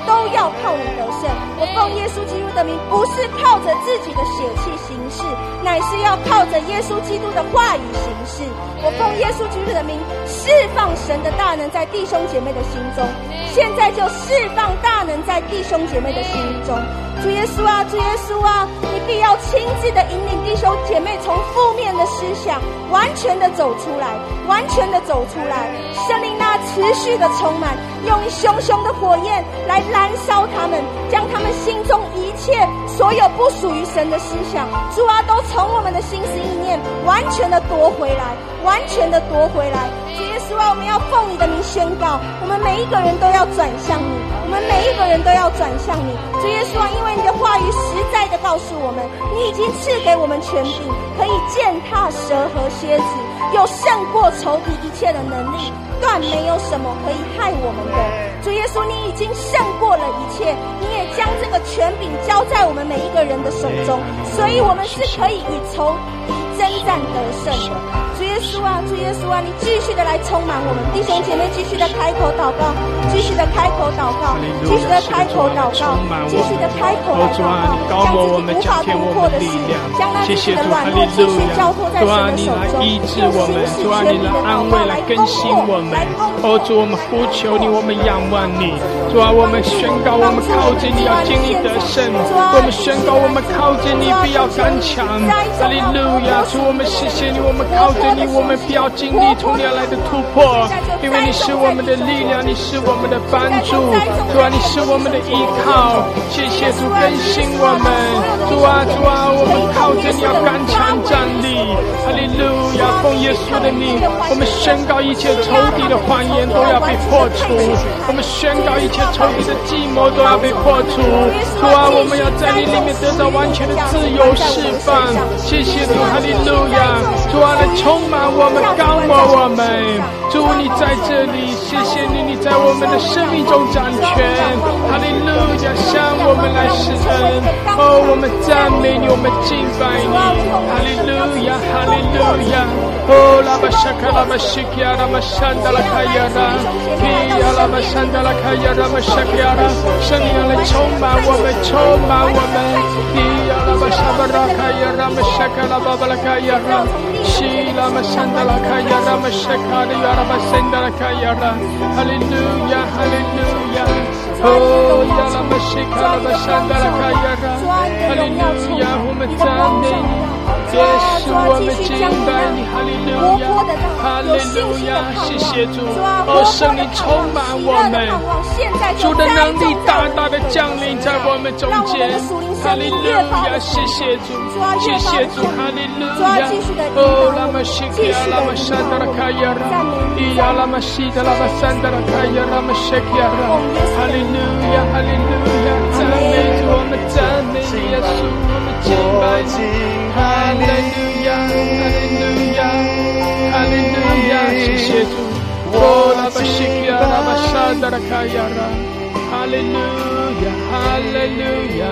都要靠你得胜。我奉耶稣基督的名，不是靠着自己的血气行事，乃是要靠着耶稣基督的话语行事。我奉耶稣基督的名，释放神的大能在弟兄姐妹的心中，现在就释放大能在弟兄姐妹的心中。主耶稣啊，主耶稣啊，你必要亲自的引领弟兄姐妹从负面的思想完全的走出来，完全的走出来。圣灵啊，持续的充满，用熊熊的火焰来燃烧他们，将他们心中一切所有不属于神的思想，主啊，都从我们的心思意念完全的夺回来，完全的夺回来。主耶稣啊，我们要奉你的名宣告，我们每一个人都要转向你，我们每一个人都要转向你。主耶稣啊，因为你的话语实在的告诉我们，你已经赐给我们权柄，可以践踏蛇和蝎子，有胜过仇敌一切的能力，断没有什么可以害我们的。主耶稣，你已经胜过了一切，你也将这个权柄交在我们每一个人的手中，所以我们是可以与仇敌征战得胜的。主耶稣啊，主耶稣啊，你继续的来充满我们弟兄姐妹，继续的开口祷告，继续的开口祷告，继续的开口祷告，继续的开口祷告，将自己无法突破的事，将那自己的软弱继续交托在神的手中，用行使权柄的祷告来更新我们。 主，我们呼求你，我们仰望你。主啊，我们宣告，我们靠近你要经历得胜。我们宣告，我们靠近你必要刚强。哈利路亚！主，我们谢谢你，我们靠近你，我们必要经历从你而来的突破，因为你是我们的力量，你是我们的帮助。主啊，你是我们的依靠。谢谢主更新我们。主啊，主啊，我们靠着你要刚强站立。哈利路亚！奉耶稣的名，我们宣告一切仇敌的谎言都要被破除，我们宣告一切仇敌的计谋都要被破除。主啊，我们要在你里面得到完全的自由释放。谢谢主，哈利路亚！主啊，来充满我们，刚我我们。主，你在这里，谢谢你，你在我们的生命中掌权。哈利路亚，向我们来施恩。我们赞美你，我们敬拜你。哈利路亚，哈利路亚。拉巴沙卡拉巴西基亚拉巴山达拉卡亚拉，基亚拉巴山达拉卡亚拉巴沙基亚拉，圣灵来充满我们，充满我们。基亚拉巴沙巴拉卡亚拉巴沙卡拉巴巴拉卡亚拉，西拉巴山达拉卡亚拉巴沙卡的亚拉巴山达拉卡亚拉，哈利路亚，哈利路亚。亚拉巴西卡拉巴山达拉卡亚拉，哈利路亚，我们赞美你。耶稣，我们敬拜你，哈利路亚，哈利路亚，谢谢主，圣灵充满我们，主的能力大大的降临在我们中间，哈利路亚，谢谢主，谢谢主，哈利路亚，拉玛西基亚拉玛山达拉卡亚拉，伊亚拉玛西达拉巴山达拉卡亚拉玛西基亚拉，哈利路亚，哈利路亚，赞美主，我们赞美耶稣，我们敬拜你。哈利路亚，哈利路亚，哈利路亚，谢谢主。拉巴西基亚拉巴沙达拉卡亚拉，哈利路亚，哈利路亚。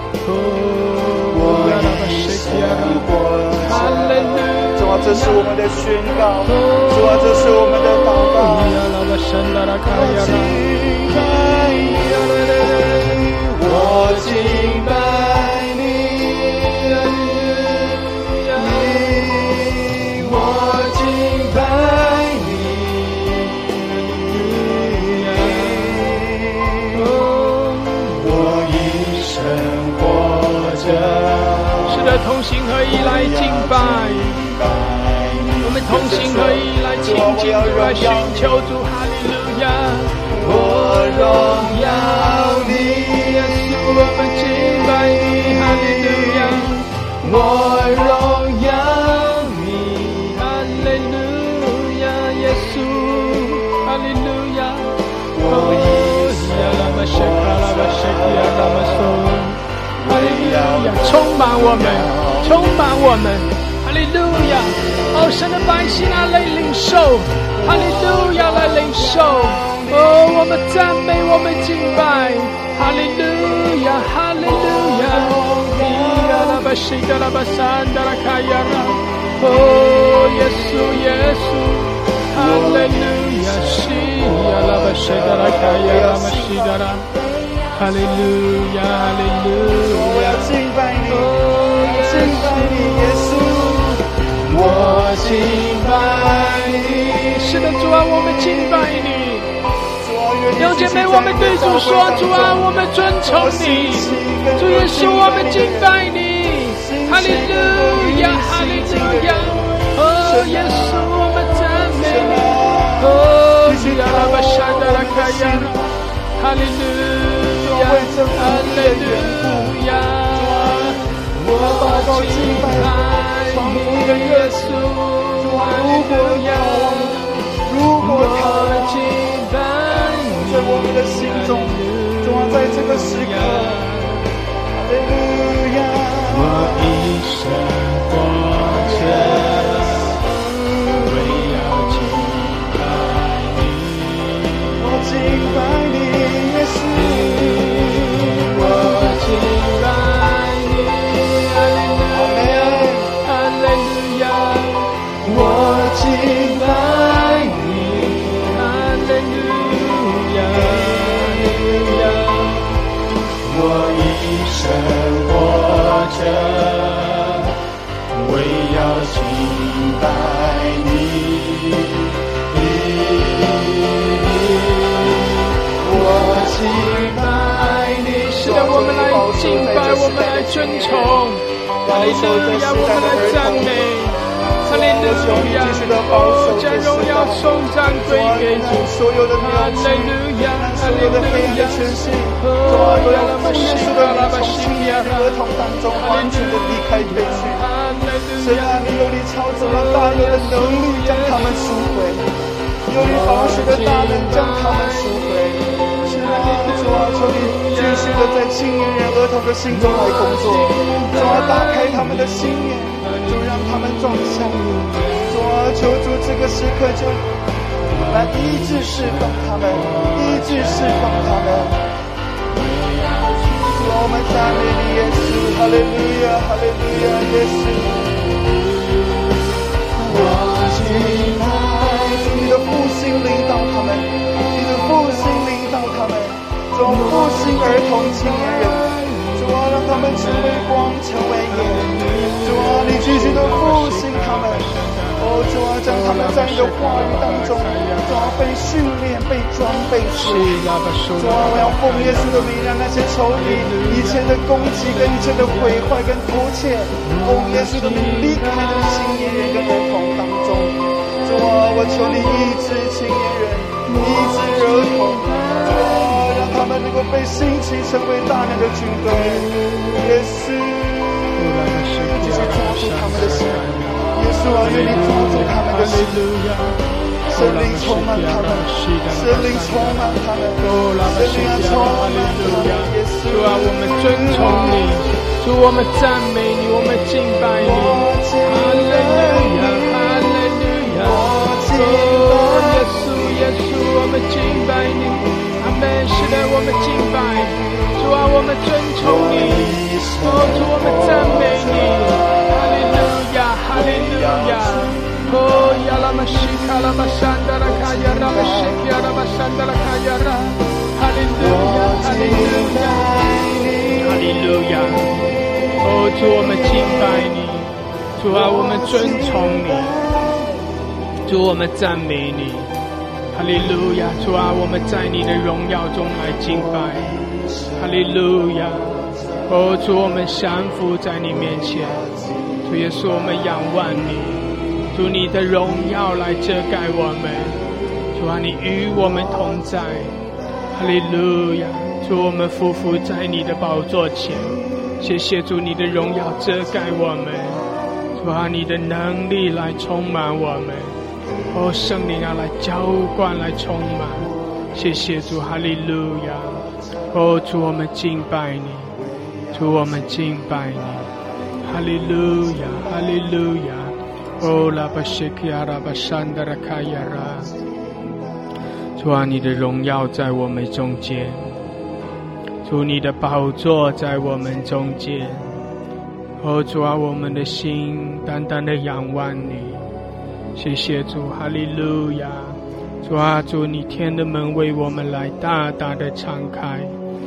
拉巴西基亚拉，哈利路亚。 主啊，这是我们的宣告，主啊，这是我们的祷告。 拉巴山达拉卡亚拉， 我敬拜。 同心合一来敬拜，我们同心合一来亲近主，来寻求主，哈利路亚！我荣耀你，耶稣，我们敬拜你，哈利路亚！我荣耀你，哈利路亚，耶稣，哈利路亚！哦，亚拉玛谢卡拉玛谢基亚拉玛索。哈利路亚，充满我们，充满我们，哈利路亚！神的百姓啊，来领受，哈利路亚，来领受。我们赞美，我们敬拜，哈利路亚，哈利路亚！伊亚拉巴西达拉巴山达拉卡亚拉，耶稣，耶稣，哈利路亚！西亚拉巴西达拉卡亚拉玛西达拉。 哈利路亚，哈利路亚， 我要敬拜你，敬拜你，耶稣，我敬拜你。 是的，主啊，我们敬拜你。弟兄姐妹，我们对主说：主啊，我们尊崇你。主耶稣，我们敬拜你。哈利路亚，哈利路亚。哦，耶稣，我们赞美你。哦，亚拉巴山达拉卡亚，哈利路亚，哈利路亚。我敬拜你，耶稣，哈利路亚。 如果他敬拜你， 在我们的心中，主啊，在这个时刻，哈利路亚， 我一生活着，为要敬拜你， 我敬拜你，耶稣， 我敬拜你，哈利路亚，我敬拜你。我一生活着，为要敬拜你。我敬拜你，是的，我们来敬拜，我们来尊崇，哈利路亚，我们来赞美。哈利路亚，将荣耀颂赞归给主。哈利路亚，哈利路亚，哦，亚拉巴西亚，拉巴西亚， 儿童当中完全的离开退去。神啊，你有你超自然大能的能力将他们赎回，有你宝血的大能将他们赎回。是啊，主啊，求你继续的在青年人儿童的心中来工作，主啊，打开他们的心眼，就让他们转向你。主啊，求主这个时刻就来医治释放他们，医治释放他们。主啊，我们赞美你，耶稣，哈利路亚，哈利路亚，耶稣。我敬拜你的复兴领导他们，你的复兴领导他们，主啊，复兴儿童青年人，主啊，让他们成为光，成为盐。主啊，你继续的复兴他们。哦，主啊，将他们在你的话语当中，主啊，被训练、被装备出来。主啊，我要奉耶稣的名，让那些仇敌以前的攻击跟以前的毁坏跟偷窃，奉耶稣的名离开这青年人跟儿童当中。主啊，我求你医治青年人，医治儿童。主啊，让他们能够被兴起成为大能的军队。耶稣，继续抓住他们的心。耶稣啊，愿你抓住他们的心，圣灵充满他们，圣灵充满他们，圣灵啊充满他们。耶稣啊，我们尊崇你，主，我们赞美你，我们敬拜你。哈利路亚，哈利路亚。哦，耶稣，耶稣，我们敬拜你。阿门。是的，我们敬拜主啊，我们尊崇你。哦，主，我们赞美你。哈利路亚，哈利路亚。哦，亚拉玛西卡拉巴山达拉卡亚拉巴西卡拉巴山达拉卡亚拉。哈利路亚，哈利路亚，哈利路亚。哦，主，我们敬拜你。主啊，我们尊崇你。主，我们赞美你。哈利路亚。主啊，我们在你的荣耀中来敬拜。哈利路亚。哦，主，我们降服在你面前。主耶稣，我们仰望你。主，你的荣耀来遮盖我们。主啊，你与我们同在。哈利路亚。主，我们匍匐在你的宝座前。谢谢主，你的荣耀遮盖我们。主啊，你的能力来充满我们。哦，圣灵啊，来浇灌，来充满。谢谢主，哈利路亚。哦，主，我们敬拜你。主，我们敬拜你。哈利路亚，哈利路亚。哦，拉巴西基亚拉巴山达拉卡亚拉。主啊，你的荣耀在我们中间。主，你的宝座在我们中间。哦，主啊，我们的心单单的仰望你。谢谢主，哈利路亚。主啊，主，你天的门为我们来大大的敞开。主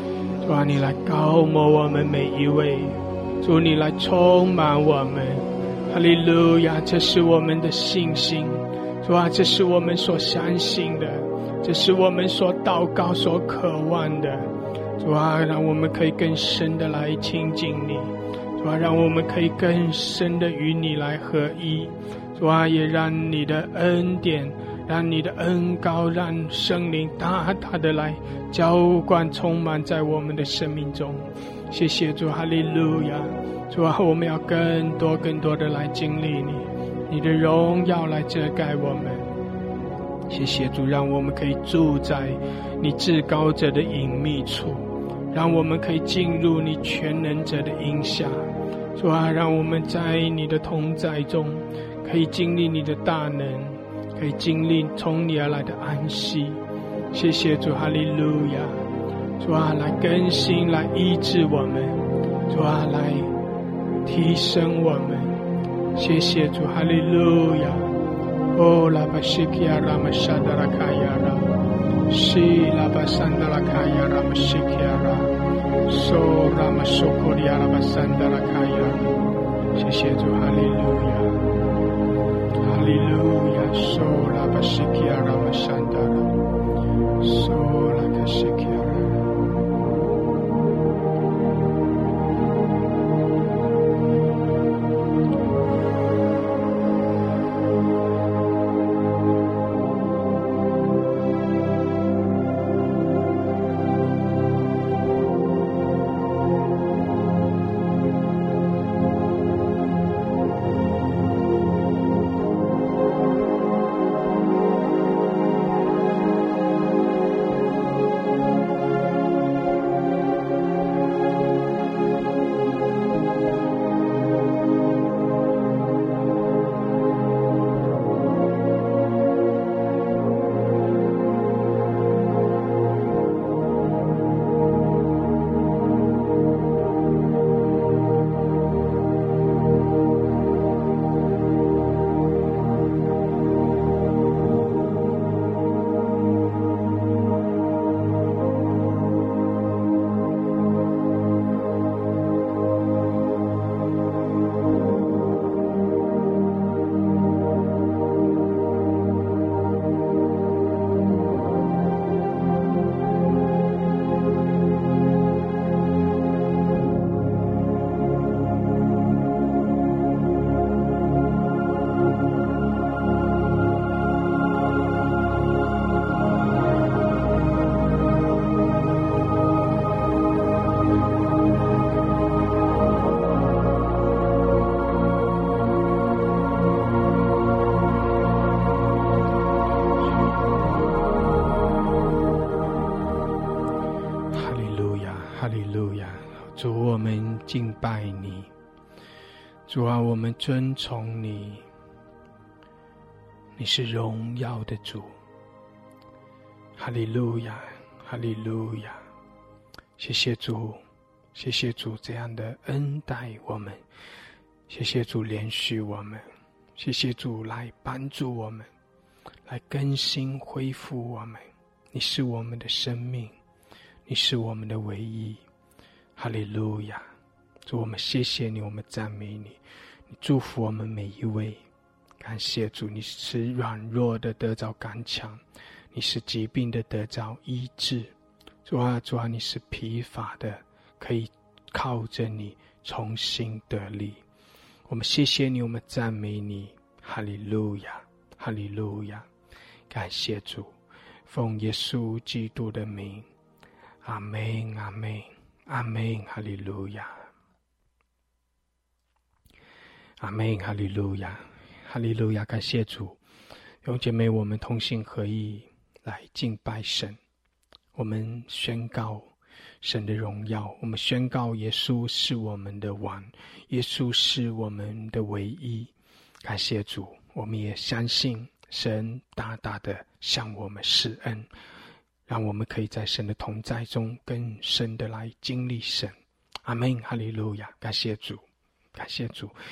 主啊，你来膏抹我们每一位，主你来充满我们，哈利路亚！这是我们的信心，主啊，这是我们所相信的，这是我们所祷告所渴望的。主啊，让我们可以更深的来亲近你，主啊，让我们可以更深的与你来合一，主啊，也让你的恩典，让你的恩膏，让圣灵大大的来浇灌充满在我们的生命中。谢谢主，哈利路亚！主啊，我们要更多的来经历你，你的荣耀来遮盖我们。谢谢主，让我们可以住在你至高者的隐秘处，让我们可以进入你全能者的荫下。主啊，让我们在你的同在中可以经历你的大能，可以经历从你而来的安息。谢谢主，哈利路亚！主啊，来更新，来医治我们，主啊，来提升我们。谢谢主，哈利路亚！哦，拉巴西基亚拉玛沙达拉卡亚拉，西拉巴山达拉卡亚拉玛西基亚拉，索拉玛索库里亚拉巴山达拉卡亚。谢谢主，哈利路亚，哈利路亚！索拉巴西基亚拉玛山达拉，索拉卡西基亚拉。主，我们敬拜你，主啊，我们尊崇你，你是荣耀的主。哈利路亚，哈利路亚！谢谢主，谢谢主这样的恩待我们，谢谢主怜恤我们，谢谢主来帮助我们，来更新恢复我们。你是我们的生命，你是我们的唯一。哈利路亚！主，我们谢谢你，我们赞美你，你祝福我们每一位。感谢主，你使软弱的得着刚强，你使疾病的得着医治。主啊，主啊，你是疲乏的可以靠着你重新得力。我们谢谢你，我们赞美你。哈利路亚，哈利路亚！感谢主，奉耶稣基督的名，阿们，阿们，阿们！哈利路亚，阿们！哈利路亚，哈利路亚！感谢主，弟兄姐妹，我们同心合意来敬拜神。我们宣告神的荣耀，我们宣告耶稣是我们的王，耶稣是我们的唯一。感谢主，我们也相信神大大的向我们施恩，让我们可以在神的同在中更深的来经历神。阿们，哈利路亚！感谢主，感谢主。弟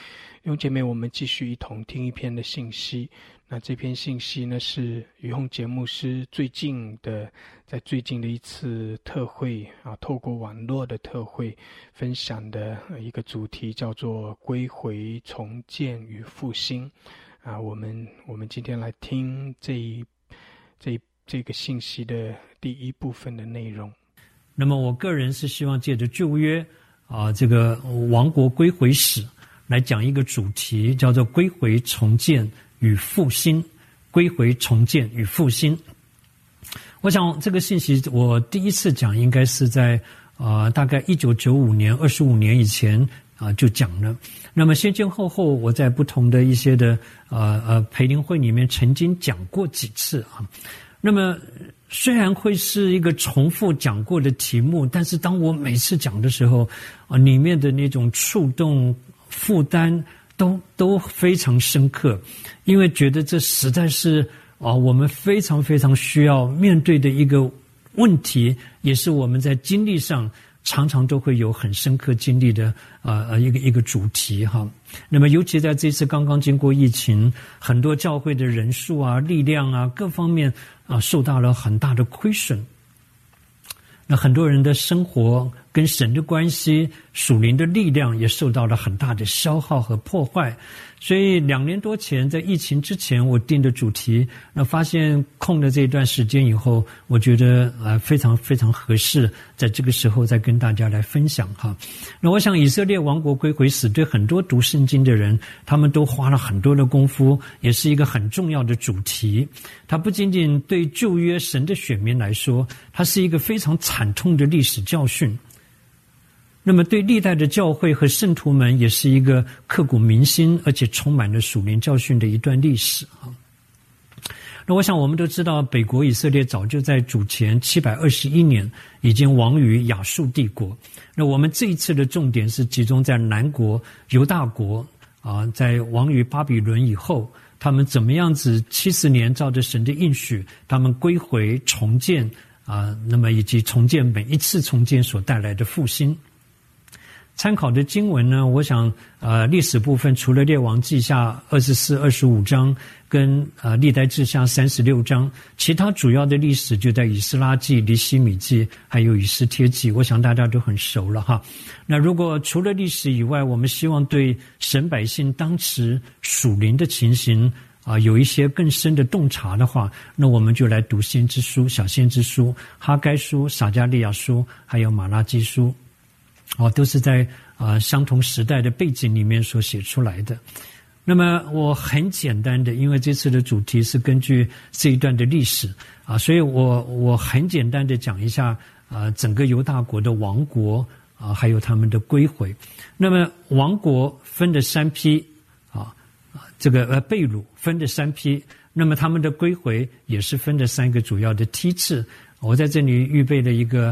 弟兄姐妹，我们继续一同听一篇的信息。那这篇信息呢，是雨虹节牧师在最近的一次特会透过网络的特会分享的一个主题，叫做归回、重建与复兴。我们今天来听这个信息的第一部分的内容。 那么我个人是希望借着旧约这个王国归回史来讲一个主题，叫做归回、重建与复兴。归回、重建与复兴。我想这个信息我第一次讲应该是在大概1995年25年以前就讲了。那么先前后后我在不同的一些的培灵会里面曾经讲过几次那么虽然会是一个重复讲过的题目，但是当我每次讲的时候里面的那种触动、负担都非常深刻，因为觉得这实在是我们非常非常需要面对的一个问题，也是我们在经历上常常都会有很深刻经历的一个主题那么尤其在这次刚刚经过疫情，很多教会的人数力量各方面受到了很大的亏损。那很多人的生活跟神的关系、属灵的力量也受到了很大的消耗和破坏。所以2年多前在疫情之前我定的主题，那发现空的这一段时间以后，我觉得非常非常合适在这个时候再跟大家来分享那我想以色列王国归回史对很多读圣经的人，他们都花了很多的功夫，也是一个很重要的主题。它不仅仅对旧约神的选民来说，它是一个非常惨痛的历史教训。那么对历代的教会和圣徒们也是一个刻骨铭心而且充满了属灵教训的一段历史那我想我们都知道，北国以色列早就在主前721年已经亡于亚述帝国。那我们这一次的重点是集中在南国犹大国在亡于巴比伦以后，他们怎么样子70年照着神的应许，他们归回、重建那么以及重建每一次重建所带来的复兴。参考的经文呢，我想历史部分除了列王记下24、25章跟历代志下36章，其他主要的历史就在以斯拉记、尼希米记还有以斯帖记，我想大家都很熟了那如果除了历史以外，我们希望对神百姓当时属灵的情形有一些更深的洞察的话，那我们就来读先知书、小先知书、哈该书、撒迦利亚书还有马拉基书都是在相同时代的背景里面所写出来的。那么我很简单的，因为这次的主题是根据这一段的历史所以我很简单的讲一下整个犹大国的亡国还有他们的归回。那么亡国分了3批这个被掳分了3批，那么他们的归回也是分了3个主要的梯次。我在这里预备了一个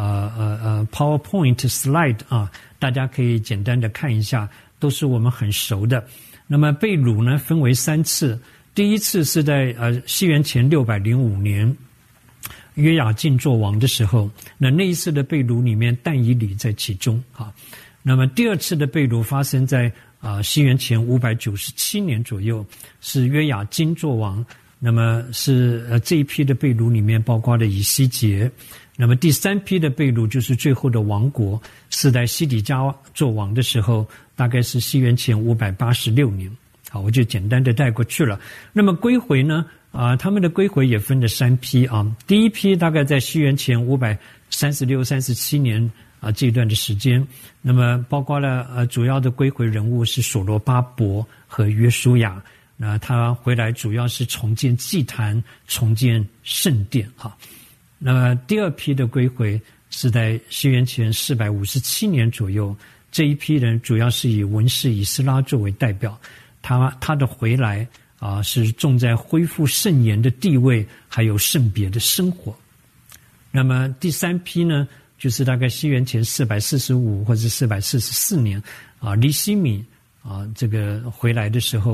PowerPoint slide 大家可以简单的看一下，都是我们很熟的。那么被掳呢分为3次，第一次是在西元前605年约雅敬做王的时候，那一次的被掳里面但以理在其中那么第2次的被掳发生在西元前597年左右，是约雅斤做王，那么是这一批的被掳里面包括了以西结。那么第3批的被掳就是最后的亡国，是在西底家做王的时候，大概是西元前586年。我就简单的带过去了。那么归回呢他们的归回也分了3批第一批大概在西元前536、37年这一段的时间，那么包括了主要的归回人物是所罗巴伯和约书亚。那他回来主要是重建祭坛、重建圣殿那么第2批的归回是在西元前457年左右，这一批人主要是以文士以斯拉作为代表，他的回来是重在恢复圣言的地位还有圣别的生活。那么第3批呢，就是大概西元前445或者444年尼希米这个回来的时候，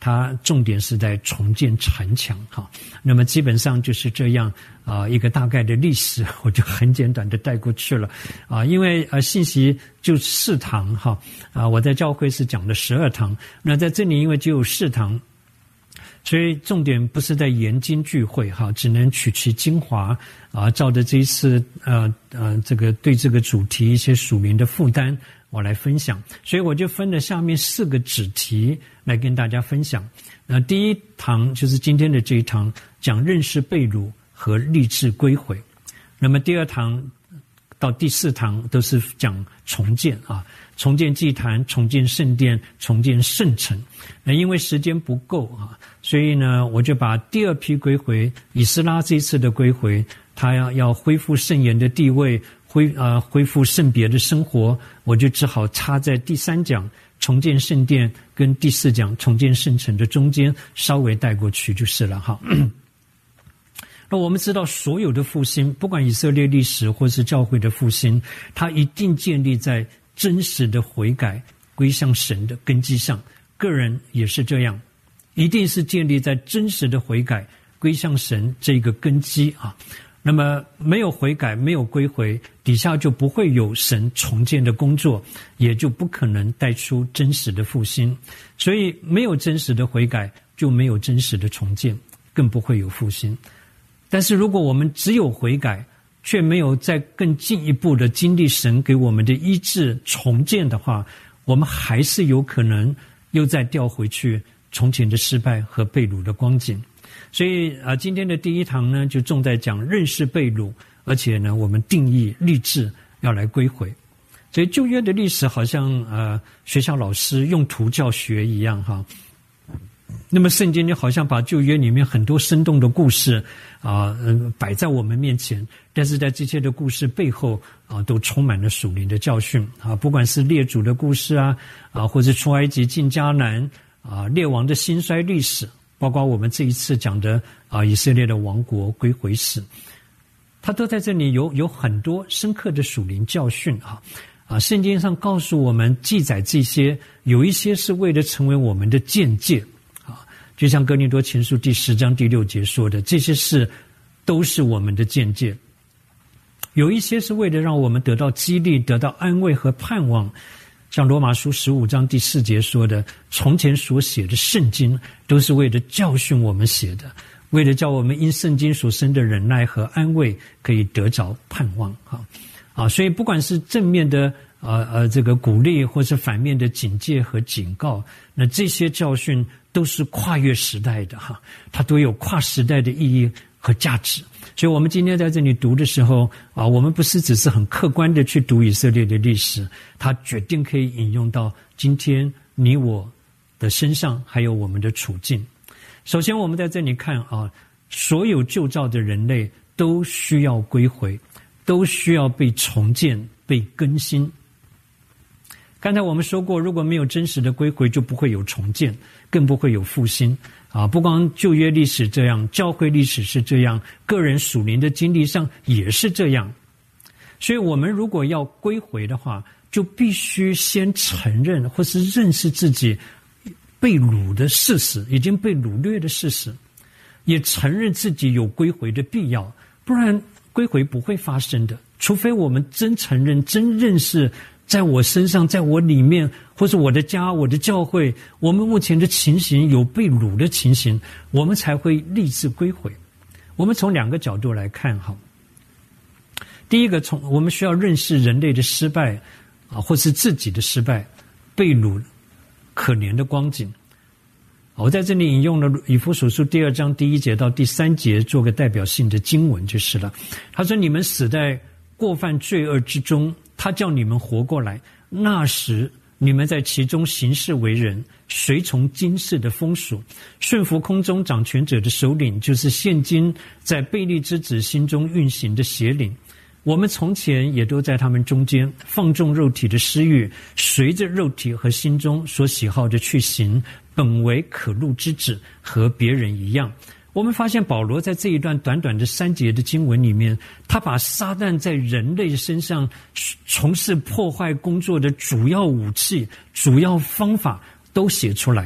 它重点是在重建城墙哈。那么基本上就是这样一个大概的历史，我就很简短的带过去了因为信息就4堂哈我在教会是讲了12堂，那在这里因为只有4堂，所以重点不是在研经聚会哈，只能取其精华照着这一次这个对这个主题一些属灵的负担我来分享，所以我就分了下面4个子题来跟大家分享。那第一堂就是今天的这一堂，讲认识被掳和立志归回。那么第2堂到第4堂都是讲重建重建祭坛，重建圣殿，重建圣城。那因为时间不够所以呢，我就把第2批归回以斯拉这一次的归回，他要恢复圣言的地位，恢复圣别的生活，我就只好插在第3讲重建圣殿跟第4讲重建圣城的中间稍微带过去就是了哈。那我们知道所有的复兴，不管以色列历史或是教会的复兴，它一定建立在真实的悔改归向神的根基上，个人也是这样，一定是建立在真实的悔改归向神这个根基那么没有悔改，没有归回，底下就不会有神重建的工作，也就不可能带出真实的复兴。所以没有真实的悔改，就没有真实的重建，更不会有复兴。但是如果我们只有悔改，却没有再更进一步的经历神给我们的医治重建的话，我们还是有可能又再掉回去从前的失败和被掳的光景。所以今天的第1堂呢，就重在讲认识被掳，而且呢，我们定义立志要来归回。所以旧约的历史好像学校老师用图教学一样哈。那么圣经就好像把旧约里面很多生动的故事摆在我们面前，但是在这些的故事背后都充满了属灵的教训不管是列祖的故事或者出埃及进迦南列王的兴衰历史，包括我们这一次讲的以色列的亡国归回史，它都在这里有很多深刻的属灵教训圣经上告诉我们记载这些，有一些是为了成为我们的鉴戒就像哥林多前书第10章第6节说的，这些事都是我们的鉴戒。有一些是为了让我们得到激励，得到安慰和盼望，像罗马书15章第4节说的，从前所写的圣经都是为了教训我们写的，为了叫我们因圣经所生的忍耐和安慰可以得着盼望所以不管是正面的这个鼓励，或是反面的警戒和警告，那这些教训都是跨越时代的它都有跨时代的意义和价值。所以我们今天在这里读的时候我们不是只是很客观的去读以色列的历史，它决定可以引用到今天你我的身上，还有我们的处境。首先我们在这里看所有旧造的人类都需要归回，都需要被重建，被更新。刚才我们说过，如果没有真实的归回，就不会有重建，更不会有复兴不光旧约历史这样，教会历史是这样，个人属灵的经历上也是这样。所以我们如果要归回的话，就必须先承认或是认识自己被掳的事实，已经被掳掠的事实，也承认自己有归回的必要，不然归回不会发生的。除非我们真承认，真认识在我身上，在我里面，或是我的家，我的教会，我们目前的情形有被掳的情形，我们才会立志归回。我们从2个角度来看第一个，我们需要认识人类的失败或是自己的失败，被掳可怜的光景。我在这里引用了以弗所书2章第1节到第3节做个代表性的经文就是了。他说，你们死在过犯罪恶之中，他叫你们活过来，那时你们在其中行事为人，随从今世的风俗，顺服空中掌权者的首领，就是现今在悖逆之子心中运行的邪灵。我们从前也都在他们中间，放纵肉体的私欲，随着肉体和心中所喜好的去行，本为可怒之子，和别人一样。我们发现保罗在这一段短短的3节的经文里面，他把撒旦在人类身上从事破坏工作的主要武器、主要方法都写出来。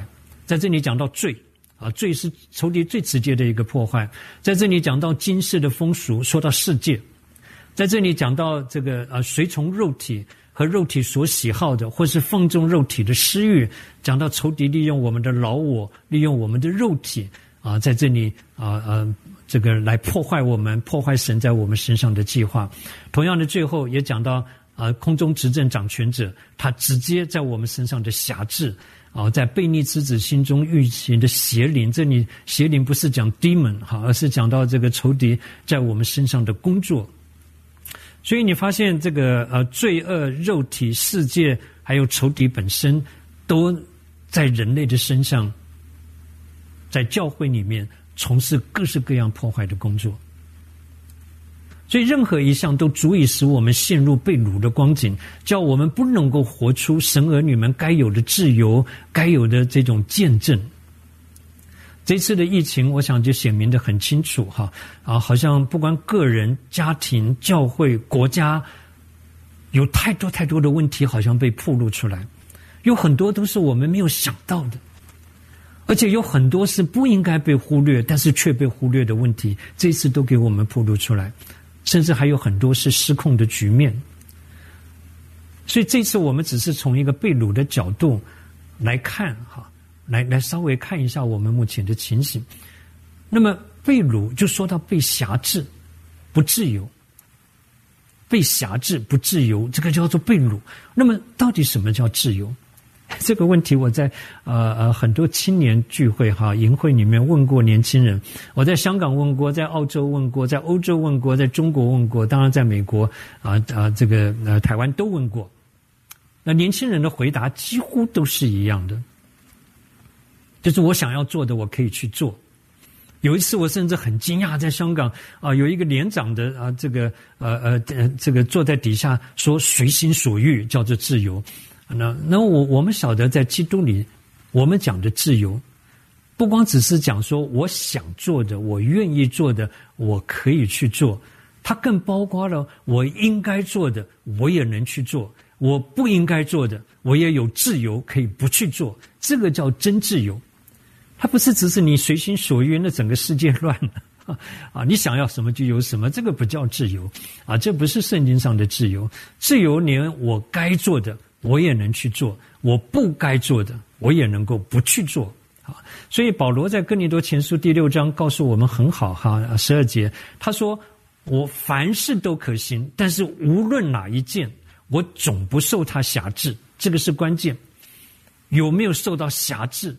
在这里讲到罪啊，罪是仇敌最直接的一个破坏。在这里讲到今世的风俗，说到世界。在这里讲到这个随从肉体和肉体所喜好的，或是放纵肉体的私欲，讲到仇敌利用我们的老我，利用我们的肉体啊，在这里这个来破坏我们，破坏神在我们身上的计划。同样的，最后也讲到空中执政掌权者，他直接在我们身上的辖制啊，在悖逆之子心中运行的邪灵。这里邪灵不是讲 demon 哈，而是讲到这个仇敌在我们身上的工作。所以你发现这个罪恶、肉体、世界还有仇敌本身，都在人类的身上，在教会里面从事各式各样破坏的工作。所以任何一项都足以使我们陷入被掳的光景，叫我们不能够活出神儿女们该有的自由，该有的这种见证。这次的疫情我想就显明得很清楚哈，好像不管个人、家庭、教会、国家，有太多太多的问题好像被暴露出来，有很多都是我们没有想到的，而且有很多是不应该被忽略但是却被忽略的问题，这次都给我们暴露出来，甚至还有很多是失控的局面。所以这次我们只是从一个被掳的角度来看哈，来稍微看一下我们目前的情形。那么被掳就说到被辖制不自由，被辖制不自由，这个叫做被掳。那么到底什么叫自由？这个问题我在很多青年聚会哈营会里面问过年轻人，我在香港问过，在澳洲问过，在欧洲问过，在中国问过，当然在美国这个台湾都问过。那年轻人的回答几乎都是一样的，就是我想要做的我可以去做。有一次我甚至很惊讶，在香港有一个连长的这个坐在底下说随心所欲叫做自由。那我们晓得在基督里我们讲的自由不光只是讲说我想做的，我愿意做的我可以去做，它更包括了我应该做的我也能去做，我不应该做的我也有自由可以不去做，这个叫真自由。它不是只是你随心所欲，那整个世界乱了你想要什么就有什么，这个不叫自由这不是圣经上的自由。自由连我该做的我也能去做，我不该做的我也能够不去做所以保罗在哥林多前书第6章告诉我们很好12节，他说我凡事都可行，但是无论哪一件我总不受他辖制。这个是关键，有没有受到辖制，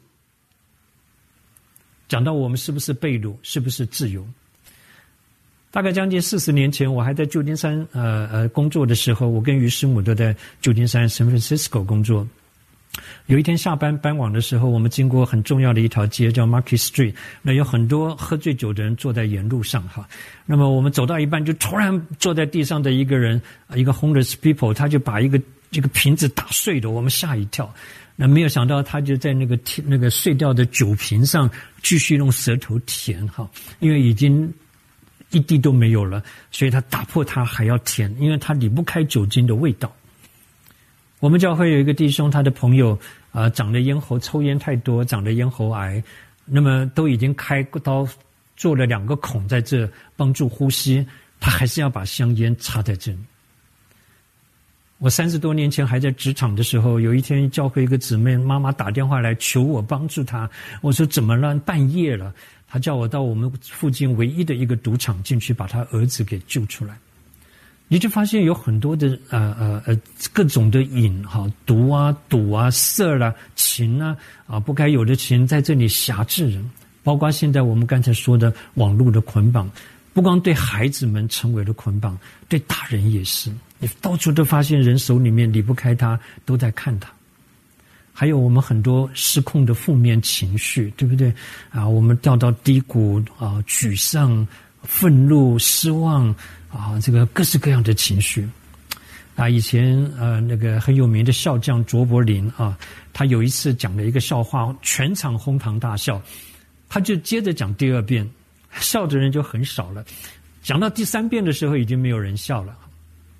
讲到我们是不是被掳，是不是自由。大概将近40年前，我还在旧金山工作的时候，我跟于师母都在旧金山 San Francisco 工作。有一天下班傍晚的时候，我们经过很重要的一条街叫 Market Street， 那有很多喝醉酒的人坐在沿路上那么我们走到一半，就突然坐在地上的一个人，一个 homeless people， 他就把一个瓶子打碎了，我们吓一跳。那没有想到他就在那个碎掉的酒瓶上继续用舌头舔因为已经一滴都没有了，所以他打破它还要舔，因为他离不开酒精的味道。我们教会有一个弟兄，他的朋友长了咽喉，抽烟太多长了咽喉癌，那么都已经开刀做了2个孔在这帮助呼吸，他还是要把香烟插在这里。我30多年前还在职场的时候，有一天教会一个姊妹妈妈打电话来求我帮助她，我说怎么了？半夜了，她叫我到我们附近唯一的一个赌场进去把她儿子给救出来。你就发现有很多的各种的瘾毒赌色情不该有的情在这里辖制人，包括现在我们刚才说的网络的捆绑，不光对孩子们成为了捆绑，对大人也是。你到处都发现人手里面离不开他，都在看他。还有我们很多失控的负面情绪，对不对我们掉到低谷沮丧、愤怒、失望这个各式各样的情绪以前那个很有名的笑匠卓别林他有一次讲了一个笑话，全场哄堂大笑，他就接着讲第2遍，笑的人就很少了，讲到第3遍的时候已经没有人笑了。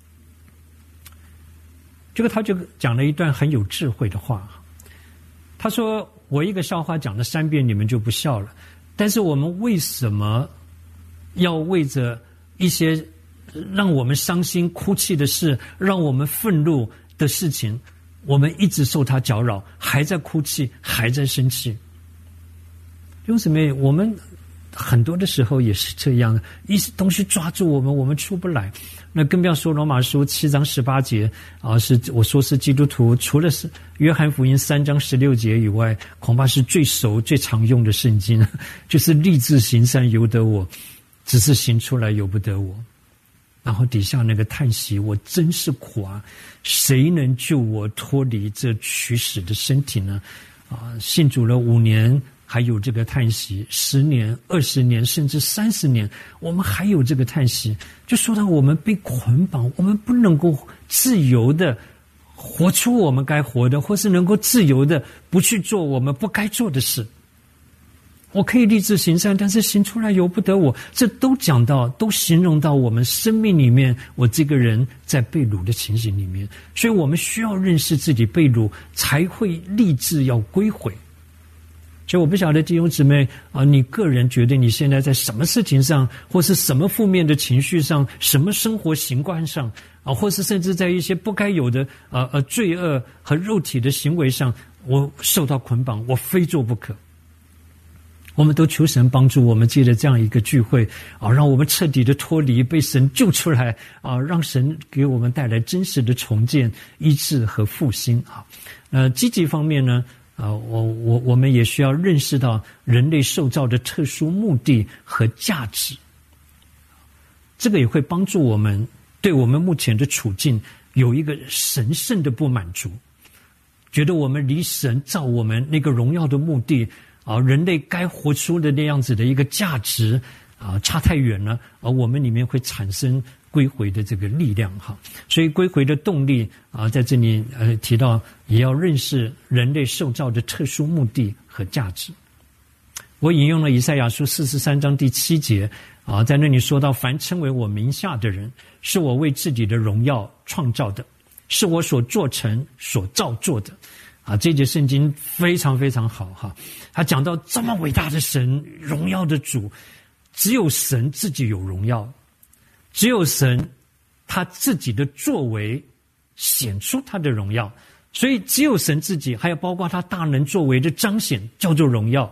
这个他就讲了一段很有智慧的话，他说我一个笑话讲了3遍，你们就不笑了。但是我们为什么要为着一些让我们伤心哭泣的事，让我们愤怒的事情，我们一直受它搅扰，还在哭泣，还在生气？弟兄姊妹，我们很多的时候也是这样，一些东西抓住我们，我们出不来。那更不要说罗马书7章18节是我说是基督徒除了是约翰福音3章16节以外，恐怕是最熟最常用的圣经，就是立志行善由得我，只是行出来由不得我。然后底下那个叹息，我真是苦啊，谁能救我脱离这取死的身体呢？信主了5年还有这个叹息，10年、20年甚至30年，我们还有这个叹息，就说到我们被捆绑，我们不能够自由的活出我们该活的，或是能够自由的不去做我们不该做的事。我可以立志行善，但是行出来由不得我，这都讲到，都形容到我们生命里面，我这个人在被掳的情形里面。所以我们需要认识自己被掳，才会立志要归回。所以我不晓得弟兄姊妹你个人觉得你现在在什么事情上，或是什么负面的情绪上，什么生活习惯上或是甚至在一些不该有的罪恶和肉体的行为上，我受到捆绑，我非做不可。我们都求神帮助我们，借着这样一个聚会让我们彻底的脱离，被神救出来让神给我们带来真实的重建、医治和复兴积极方面呢我们也需要认识到人类受造的特殊目的和价值，这个也会帮助我们对我们目前的处境有一个神圣的不满足，觉得我们离神造我们那个荣耀的目的人类该活出的那样子的一个价值差太远了，而我们里面会产生归回的这个力量所以归回的动力在这里提到也要认识人类受造的特殊目的和价值。我引用了以赛亚书43章第7节在那里说到，凡称为我名下的人，是我为自己的荣耀创造的，是我所做成所造作的这节圣经非常非常好他讲到这么伟大的神，荣耀的主，只有神自己有荣耀，只有神他自己的作为显出他的荣耀，所以只有神自己，还有包括他大能作为的彰显，叫做荣耀。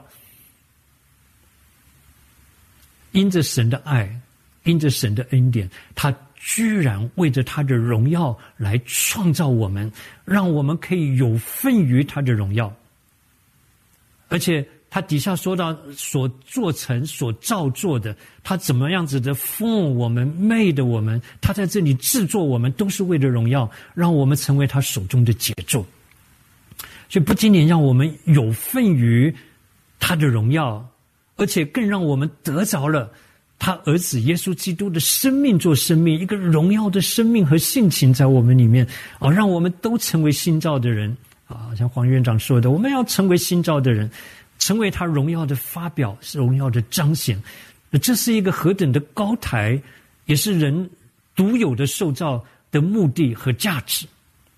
因着神的爱，因着神的恩典，他居然为着他的荣耀来创造我们，让我们可以有份于他的荣耀。而且他底下说到所做成所造作的，他怎么样子的form我们made我们，他在这里制作我们，都是为了荣耀，让我们成为他手中的杰作。所以不仅仅让我们有份于他的荣耀，而且更让我们得着了他儿子耶稣基督的生命做生命，一个荣耀的生命和性情在我们里面让我们都成为新造的人像黄院长说的，我们要成为新造的人，成为他荣耀的发表，是荣耀的彰显。这是一个何等的高台，也是人独有的受造的目的和价值。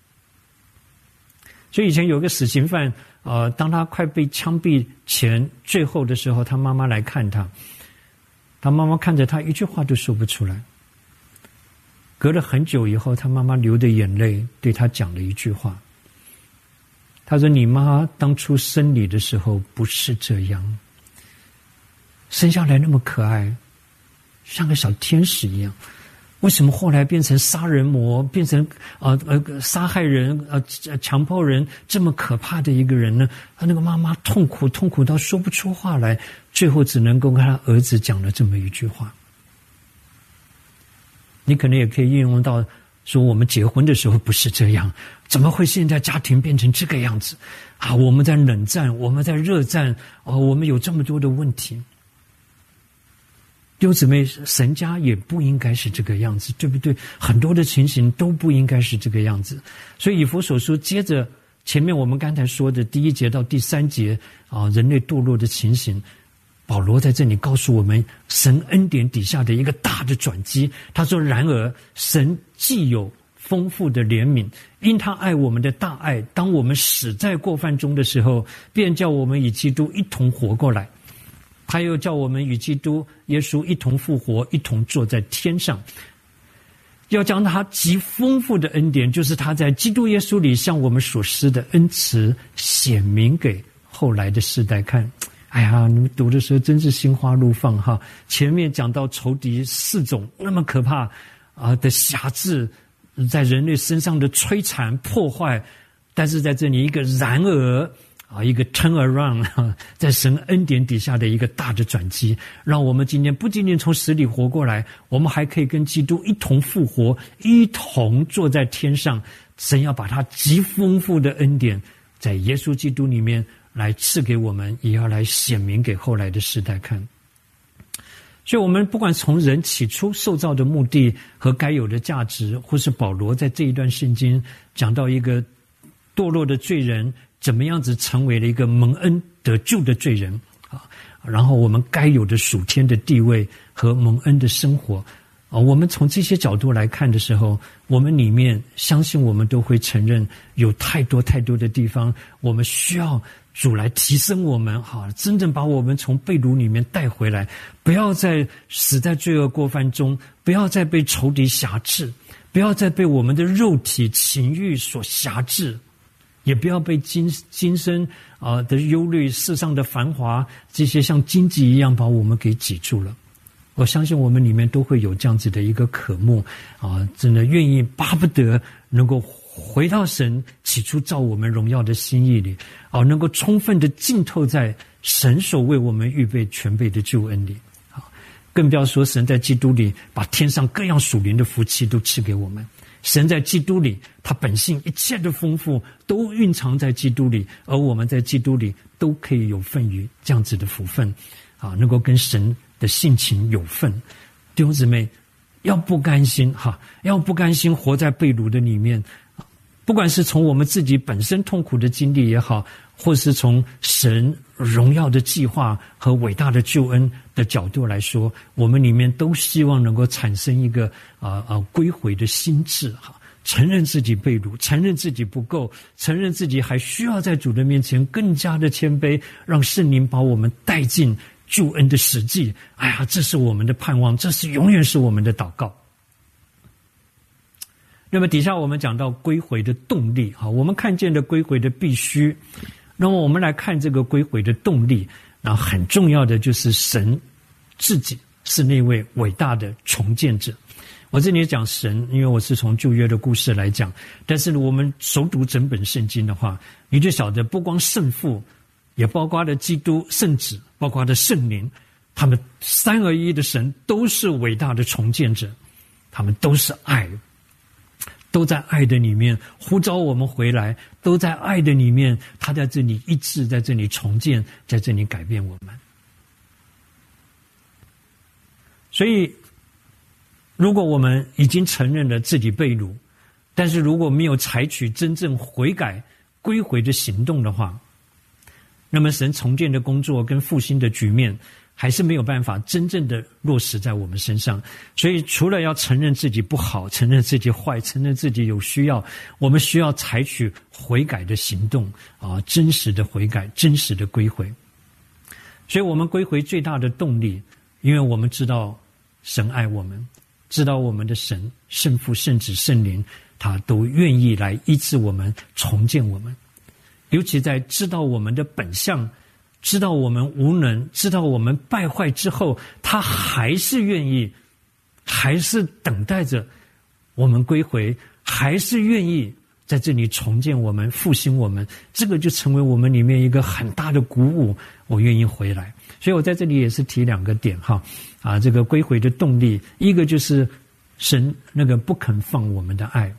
所以以前有个死刑犯当他快被枪毙前最后的时候，他妈妈来看他，他妈妈看着他一句话都说不出来。隔了很久以后，他妈妈流着眼泪对他讲了一句话，他说，你妈当初生你的时候不是这样，生下来那么可爱，像个小天使一样，为什么后来变成杀人魔，变成杀害人强迫人这么可怕的一个人呢？他那个妈妈痛苦到说不出话来，最后只能够跟他儿子讲了这么一句话。你可能也可以应用到说，我们结婚的时候不是这样，怎么会现在家庭变成这个样子我们在冷战，我们在热战我们有这么多的问题。弟兄姊妹，神家也不应该是这个样子，对不对？很多的情形都不应该是这个样子。所以以弗所书接着前面我们刚才说的第1节到第3节人类堕落的情形，保罗在这里告诉我们神恩典底下的一个大的转机。他说，然而神既有丰富的怜悯，因他爱我们的大爱，当我们死在过犯中的时候，便叫我们与基督一同活过来。他又叫我们与基督耶稣一同复活，一同坐在天上。要将他极丰富的恩典，就是他在基督耶稣里向我们所施的恩慈，显明给后来的世代看。哎呀，你们读的时候真是心花怒放哈！前面讲到仇敌4种那么可怕的辖制，在人类身上的摧残破坏，但是在这里一个然而一个 turn around， 在神恩典底下的一个大的转机，让我们今天不仅仅从死里活过来，我们还可以跟基督一同复活，一同坐在天上。神要把他极丰富的恩典在耶稣基督里面来赐给我们，也要来显明给后来的世代看。所以我们不管从人起初受造的目的和该有的价值，或是保罗在这一段圣经讲到一个堕落的罪人怎么样子成为了一个蒙恩得救的罪人然后我们该有的属天的地位和蒙恩的生活我们从这些角度来看的时候，我们里面相信我们都会承认有太多太多的地方，我们需要主来提升我们真正把我们从被掳里面带回来，不要再死在罪恶过犯中，不要再被仇敌辖制，不要再被我们的肉体情欲所辖制，也不要被今生的忧虑、世上的繁华这些像荆棘一样把我们给挤住了。我相信我们里面都会有这样子的一个渴慕真的愿意巴不得能够回到神起初造我们荣耀的心意里能够充分的浸透在神所为我们预备全备的救恩里更不要说神在基督里把天上各样属灵的福气都赐给我们。神在基督里，他本性一切的丰富都蕴藏在基督里，而我们在基督里都可以有份于这样子的福分能够跟神的性情有份。弟兄姊妹，要不甘心要不甘心活在被掳的里面，不管是从我们自己本身痛苦的经历也好，或是从神荣耀的计划和伟大的救恩的角度来说，我们里面都希望能够产生一个归回的心智承认自己被掳，承认自己不够，承认自己还需要在主的面前更加的谦卑，让圣灵把我们带进救恩的实际。这是我们的盼望，这是永远是我们的祷告。那么底下我们讲到归回的动力我们看见的归回的必须，那么我们来看这个归回的动力很重要的就是神自己是那位伟大的重建者。我这里讲神，因为我是从旧约的故事来讲，但是我们熟读整本圣经的话，你就晓得不光圣父，也包括了基督圣子，包括了圣灵，他们三而一的神都是伟大的重建者，他们都是爱，都在爱的里面呼召我们回来，都在爱的里面，他在这里医治，在这里重建，在这里改变我们。所以如果我们已经承认了自己被掳，但是如果没有采取真正悔改归回的行动的话，那么神重建的工作跟复兴的局面还是没有办法真正的落实在我们身上。所以除了要承认自己不好，承认自己坏，承认自己有需要，我们需要采取悔改的行动真实的悔改，真实的归回。所以我们归回最大的动力，因为我们知道神爱我们，知道我们的神圣父圣子圣灵他都愿意来医治我们，重建我们。尤其在知道我们的本相，知道我们无能，知道我们败坏之后，他还是愿意，还是等待着我们归回，还是愿意在这里重建我们，复兴我们。这个就成为我们里面一个很大的鼓舞，我愿意回来。所以我在这里也是提两个点这个归回的动力，一个就是神那个不肯放我们的爱。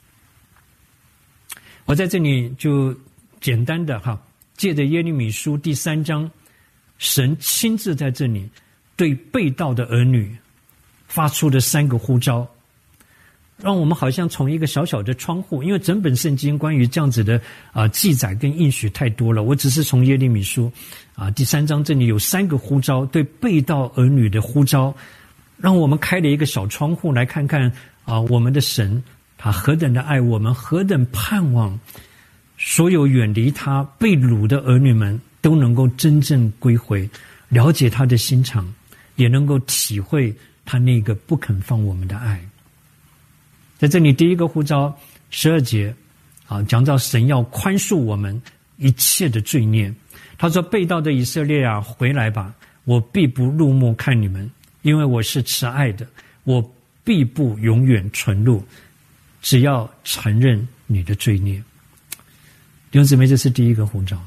我在这里就简单的借着耶利米书第3章，神亲自在这里对被盗的儿女发出的3个呼召，让我们好像从一个小小的窗户，因为整本圣经关于这样子的记载跟应许太多了，我只是从耶利米书第3章这里有3个呼召，对被盗儿女的呼召，让我们开了一个小窗户来看看我们的神他何等的爱我们，何等盼望所有远离他被掳的儿女们都能够真正归回，了解他的心肠，也能够体会他那个不肯放我们的爱。在这里第一个呼召12节讲到神要宽恕我们一切的罪孽。他说，背道的以色列啊，回来吧，我必不入目看你们，因为我是慈爱的，我必不永远存录，只要承认你的罪孽。弟兄姊妹，这是第一个呼召。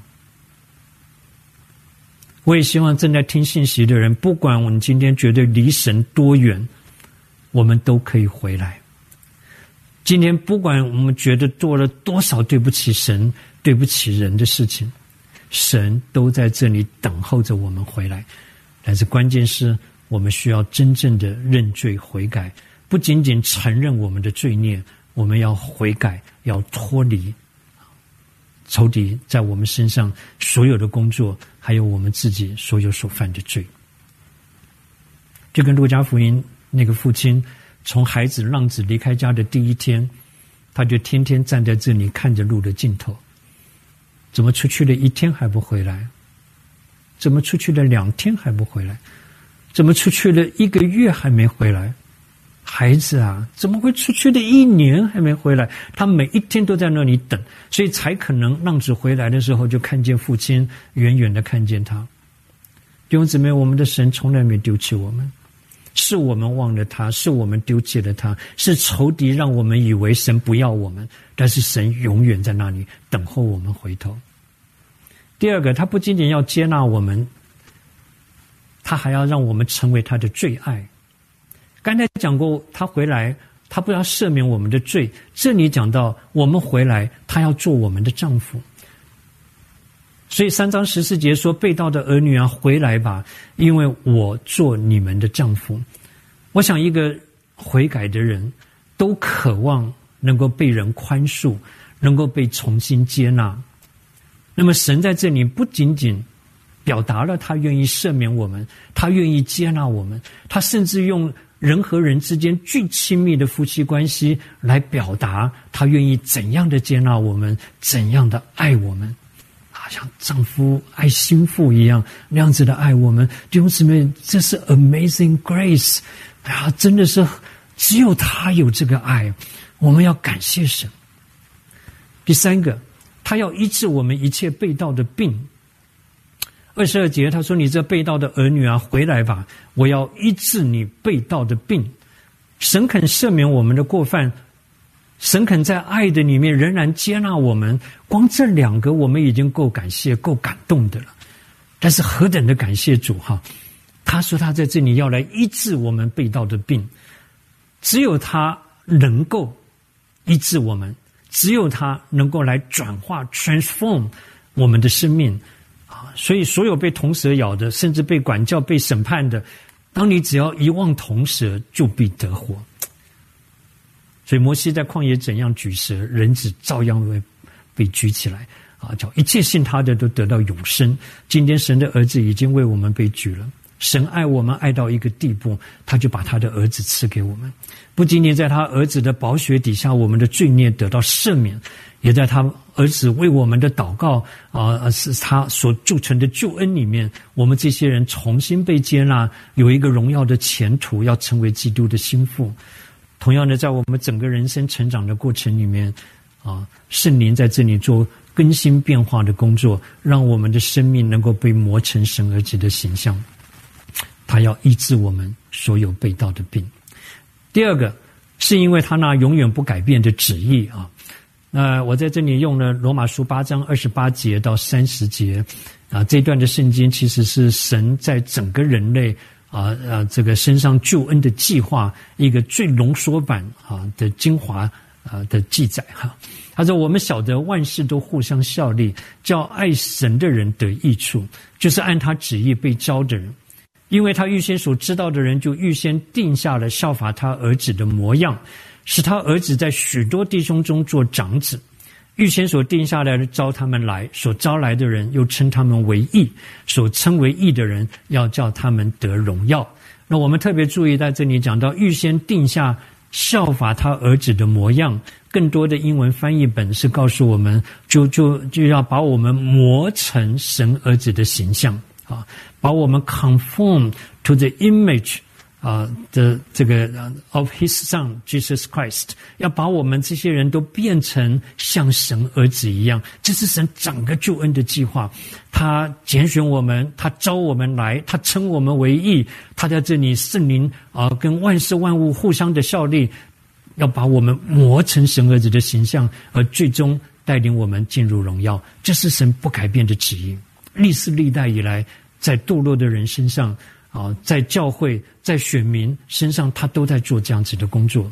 我也希望正在听信息的人，不管我们今天觉得离神多远，我们都可以回来。今天不管我们觉得做了多少对不起神、对不起人的事情，神都在这里等候着我们回来。但是关键是我们需要真正的认罪悔改，不仅仅承认我们的罪孽，我们要悔改，要脱离仇敌在我们身上所有的工作，还有我们自己所有所犯的罪。就跟路加福音那个父亲从孩子浪子离开家的第一天，他就天天站在这里看着路的尽头，怎么出去了1天还不回来？怎么出去了2天还不回来？怎么出去了1个月还没回来？孩子啊，怎么会出去了1年还没回来？他每一天都在那里等，所以才可能浪子回来的时候就看见父亲，远远的看见他。弟兄姊妹，我们的神从来没丢弃我们，是我们忘了他，是我们丢弃了他，是仇敌让我们以为神不要我们，但是神永远在那里等候我们回头。第二个，他不仅仅要接纳我们，他还要让我们成为他的最爱。刚才讲过，他回来，他不要赦免我们的罪，这里讲到我们回来，他要做我们的丈夫。所以3章14节说，背道的儿女啊，回来吧，因为我做你们的丈夫。我想一个悔改的人都渴望能够被人宽恕，能够被重新接纳。那么神在这里不仅仅表达了他愿意赦免我们，他愿意接纳我们，他甚至用人和人之间最亲密的夫妻关系来表达他愿意怎样的接纳我们，怎样的爱我们，像丈夫爱心腹一样那样子的爱我们。弟兄姊妹，这是 amazing grace 真的是只有他有这个爱，我们要感谢神。第三个，他要医治我们一切背道的病。22节他说，你这背道的儿女啊，回来吧，我要医治你背道的病。神肯赦免我们的过犯，神肯在爱的里面仍然接纳我们，光这2个我们已经够感谢够感动的了。但是何等的感谢主他说他在这里要来医治我们背道的病，只有他能够医治我们，只有他能够来转化 transform 我们的生命所以所有被铜蛇咬的，甚至被管教被审判的，当你只要一望铜蛇，就必得活。所以摩西在旷野怎样举蛇，人子照样会被举起来叫一切信他的都得到永生。今天神的儿子已经为我们被举了，神爱我们爱到一个地步，他就把他的儿子赐给我们，不仅仅在他儿子的宝血底下，我们的罪孽得到赦免，也在他儿子为我们的祷告是他所铸成的救恩里面，我们这些人重新被接纳，有一个荣耀的前途，要成为基督的心腹。同样的，在我们整个人生成长的过程里面圣灵在这里做更新变化的工作，让我们的生命能够被磨成神儿子的形象。他要医治我们所有背道的病。第二个，是因为他那永远不改变的旨意我在这里用了罗马书8章28节到30节这段的圣经其实是神在整个人类这个身上救恩的计划一个最浓缩版的精华的记载他说，我们晓得万事都互相效力，叫爱神的人得益处，就是按他旨意被召的人。因为他预先所知道的人，就预先定下了效法他儿子的模样，使他儿子在许多弟兄中做长子。预先所定下来的招他们来，所招来的人又称他们为义，所称为义的人要叫他们得荣耀。那我们特别注意在这里讲到预先定下效法他儿子的模样。更多的英文翻译本是告诉我们，就要把我们磨成神儿子的形象啊，把我们 conform to the image的这个of his son Jesus Christ， 要把我们这些人都变成像神儿子一样。这是神整个救恩的计划，他拣选我们，他招我们来，他称我们为义，他在这里圣灵跟万事万物互相的效力，要把我们磨成神儿子的形象，而最终带领我们进入荣耀。这是神不改变的旨意，历世历代以来，在堕落的人身上在教会，在选民身上，他都在做这样子的工作。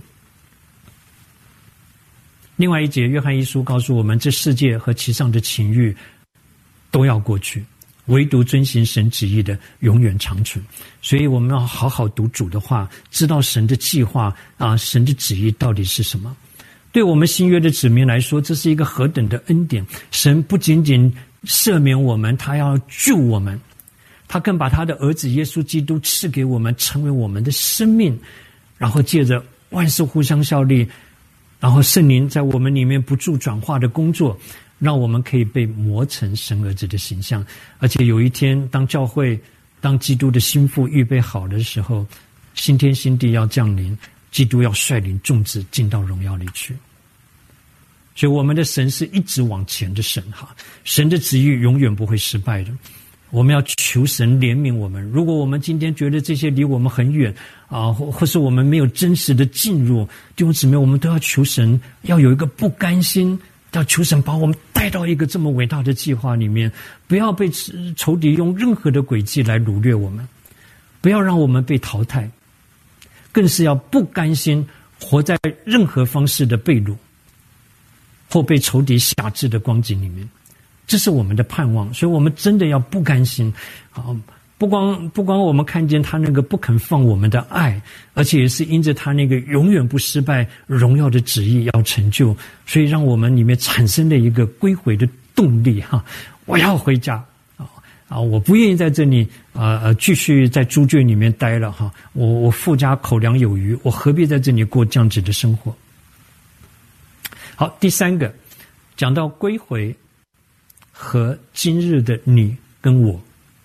另外一节，约翰一书告诉我们，这世界和其上的情欲都要过去，唯独遵行神旨意的永远长存。所以我们要好好读主的话，知道神的计划神的旨意到底是什么。对我们新约的子民来说，这是一个何等的恩典！神不仅仅赦免我们，他要救我们，他更把他的儿子耶稣基督赐给我们，成为我们的生命，然后借着万事互相效力，然后圣灵在我们里面不住转化的工作，让我们可以被磨成神儿子的形象。而且有一天，当教会，当基督的心腹预备好的时候，新天新地要降临，基督要率领众子进到荣耀里去。所以我们的神是一直往前的神神的旨意永远不会失败的。我们要求神怜悯我们。如果我们今天觉得这些离我们很远或是我们没有真实的进入，弟兄姊妹，我们都要求神，要有一个不甘心，要求神把我们带到一个这么伟大的计划里面，不要被仇敌用任何的诡计来掳掠我们，不要让我们被淘汰，更是要不甘心活在任何方式的被掳或被仇敌辖制的光景里面。这是我们的盼望，所以我们真的要不甘心不光我们看见他那个不肯放我们的爱，而且也是因着他那个永远不失败荣耀的旨意要成就，所以让我们里面产生了一个归回的动力我要回家我不愿意在这里继续在猪圈里面待了我富家口粮有余，我何必在这里过这样子的生活。好，第三个讲到归回和今日的你跟我，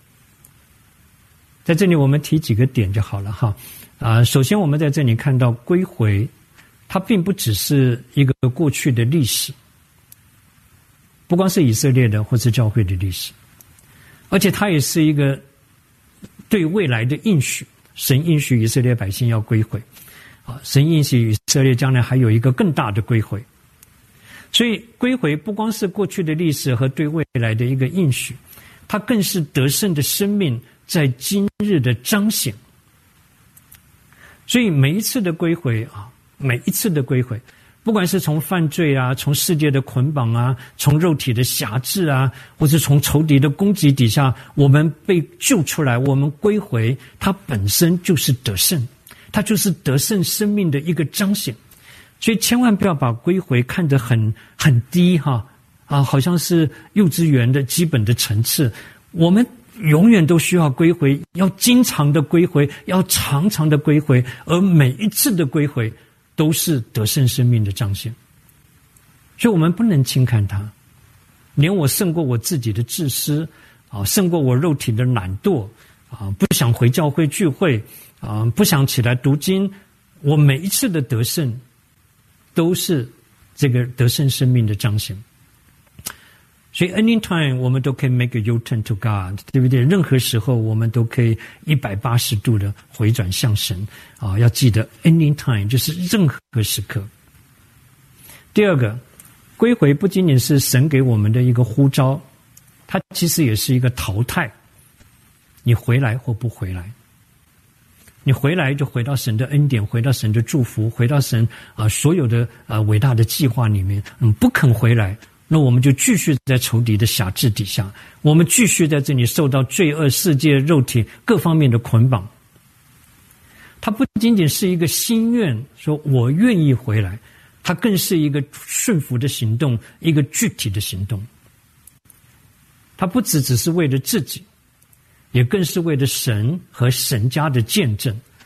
在这里我们提几个点就好了首先我们在这里看到归回，它并不只是一个过去的历史，不光是以色列的或是教会的历史，而且它也是一个对未来的应许。神应许以色列百姓要归回神应许以色列将来还有一个更大的归回。所以归回不光是过去的历史和对未来的一个应许，它更是得胜的生命在今日的彰显。所以每一次的归回不管是从犯罪从世界的捆绑从肉体的辖制或是从仇敌的攻击底下，我们被救出来，我们归回，它本身就是得胜，它就是得胜生命的一个彰显。所以千万不要把归回看得很低好像是幼稚园的基本的层次。我们永远都需要归回，要经常的归回，要常常的归回，而每一次的归回都是得胜生命的彰显。所以我们不能轻看它。连我胜过我自己的自私胜过我肉体的懒惰不想回教会聚会不想起来读经，我每一次的得胜都是这个得胜生命的彰显。所以 anytime 我们都可以 make a U-turn to God， 对不对？任何时候我们都可以180度的回转向神要记得 anytime 就是任何时刻。第二个，归回不仅仅是神给我们的一个呼召，它其实也是一个淘汰。你回来或不回来，你回来就回到神的恩典，回到神的祝福，回到神所有的伟大的计划里面。不肯回来，那我们就继续在仇敌的辖制底下，我们继续在这里受到罪恶世界肉体各方面的捆绑。它不仅仅是一个心愿，说我愿意回来，它更是一个顺服的行动，一个具体的行动。它不只是为了自己，也更是为了神和神家的见证，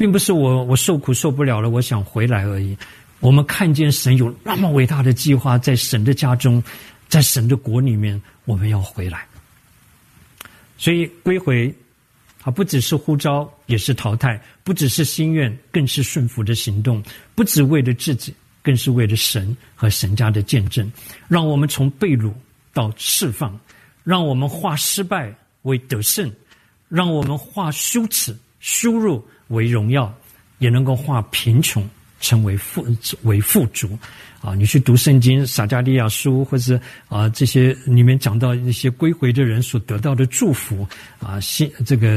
并不是我受苦受不了了，我想回来而已。我们看见神有那么伟大的计划，在神的家中，在神的国里面，我们要回来。所以归回不只是呼召，也是淘汰，不只是心愿，更是顺服的行动，不只为了自己，更是为了神和神家的见证。让我们从被掳到释放，让我们化失败为得胜，让我们化羞耻羞辱为荣耀，也能够化贫穷成为富足。你去读圣经撒迦利亚书，或者这些里面讲到一些归回的人所得到的祝福新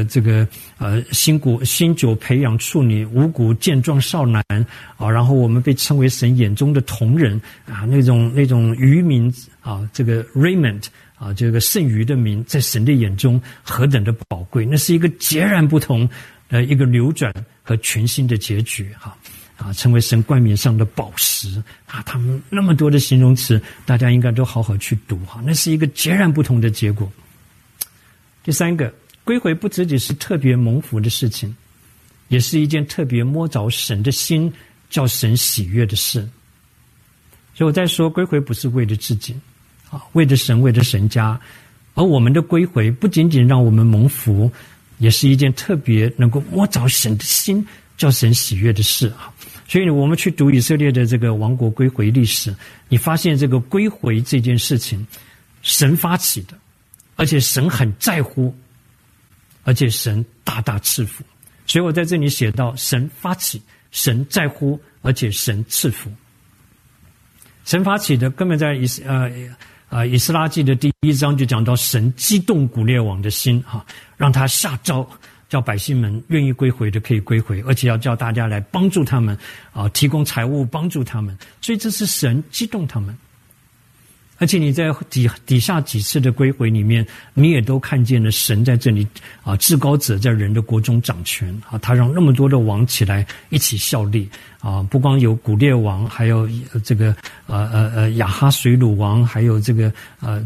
酒培养处女，五谷健壮少男然后我们被称为神眼中的瞳人那种渔民这个 Raymond这个剩余的名，在神的眼中何等的宝贵，那是一个截然不同的一个流转和全新的结局成为神冠冕上的宝石他们那么多的形容词，大家应该都好好去读那是一个截然不同的结果。第三个，归回不只是特别蒙福的事情，也是一件特别摸着神的心，叫神喜悦的事。所以我在说，归回不是为了自己为了神，为了神家，而我们的归回不仅仅让我们蒙福，也是一件特别能够摸着神的心，叫神喜悦的事所以我们去读以色列的这个王国归回历史，你发现这个归回这件事情神发起的，而且神很在乎，而且神大大赐福。所以我在这里写到神发起，神在乎，而且神赐福。神发起的根本在以斯拉记的第1章就讲到神激动古列王的心让他下诏叫百姓们愿意归回的可以归回，而且要叫大家来帮助他们提供财物帮助他们。所以这是神激动他们。而且你在底下几次的归回里面，你也都看见了神在这里至高者在人的国中掌权他让那么多的王起来一起效力不光有古列王，还有这个亚哈水鲁王，还有这个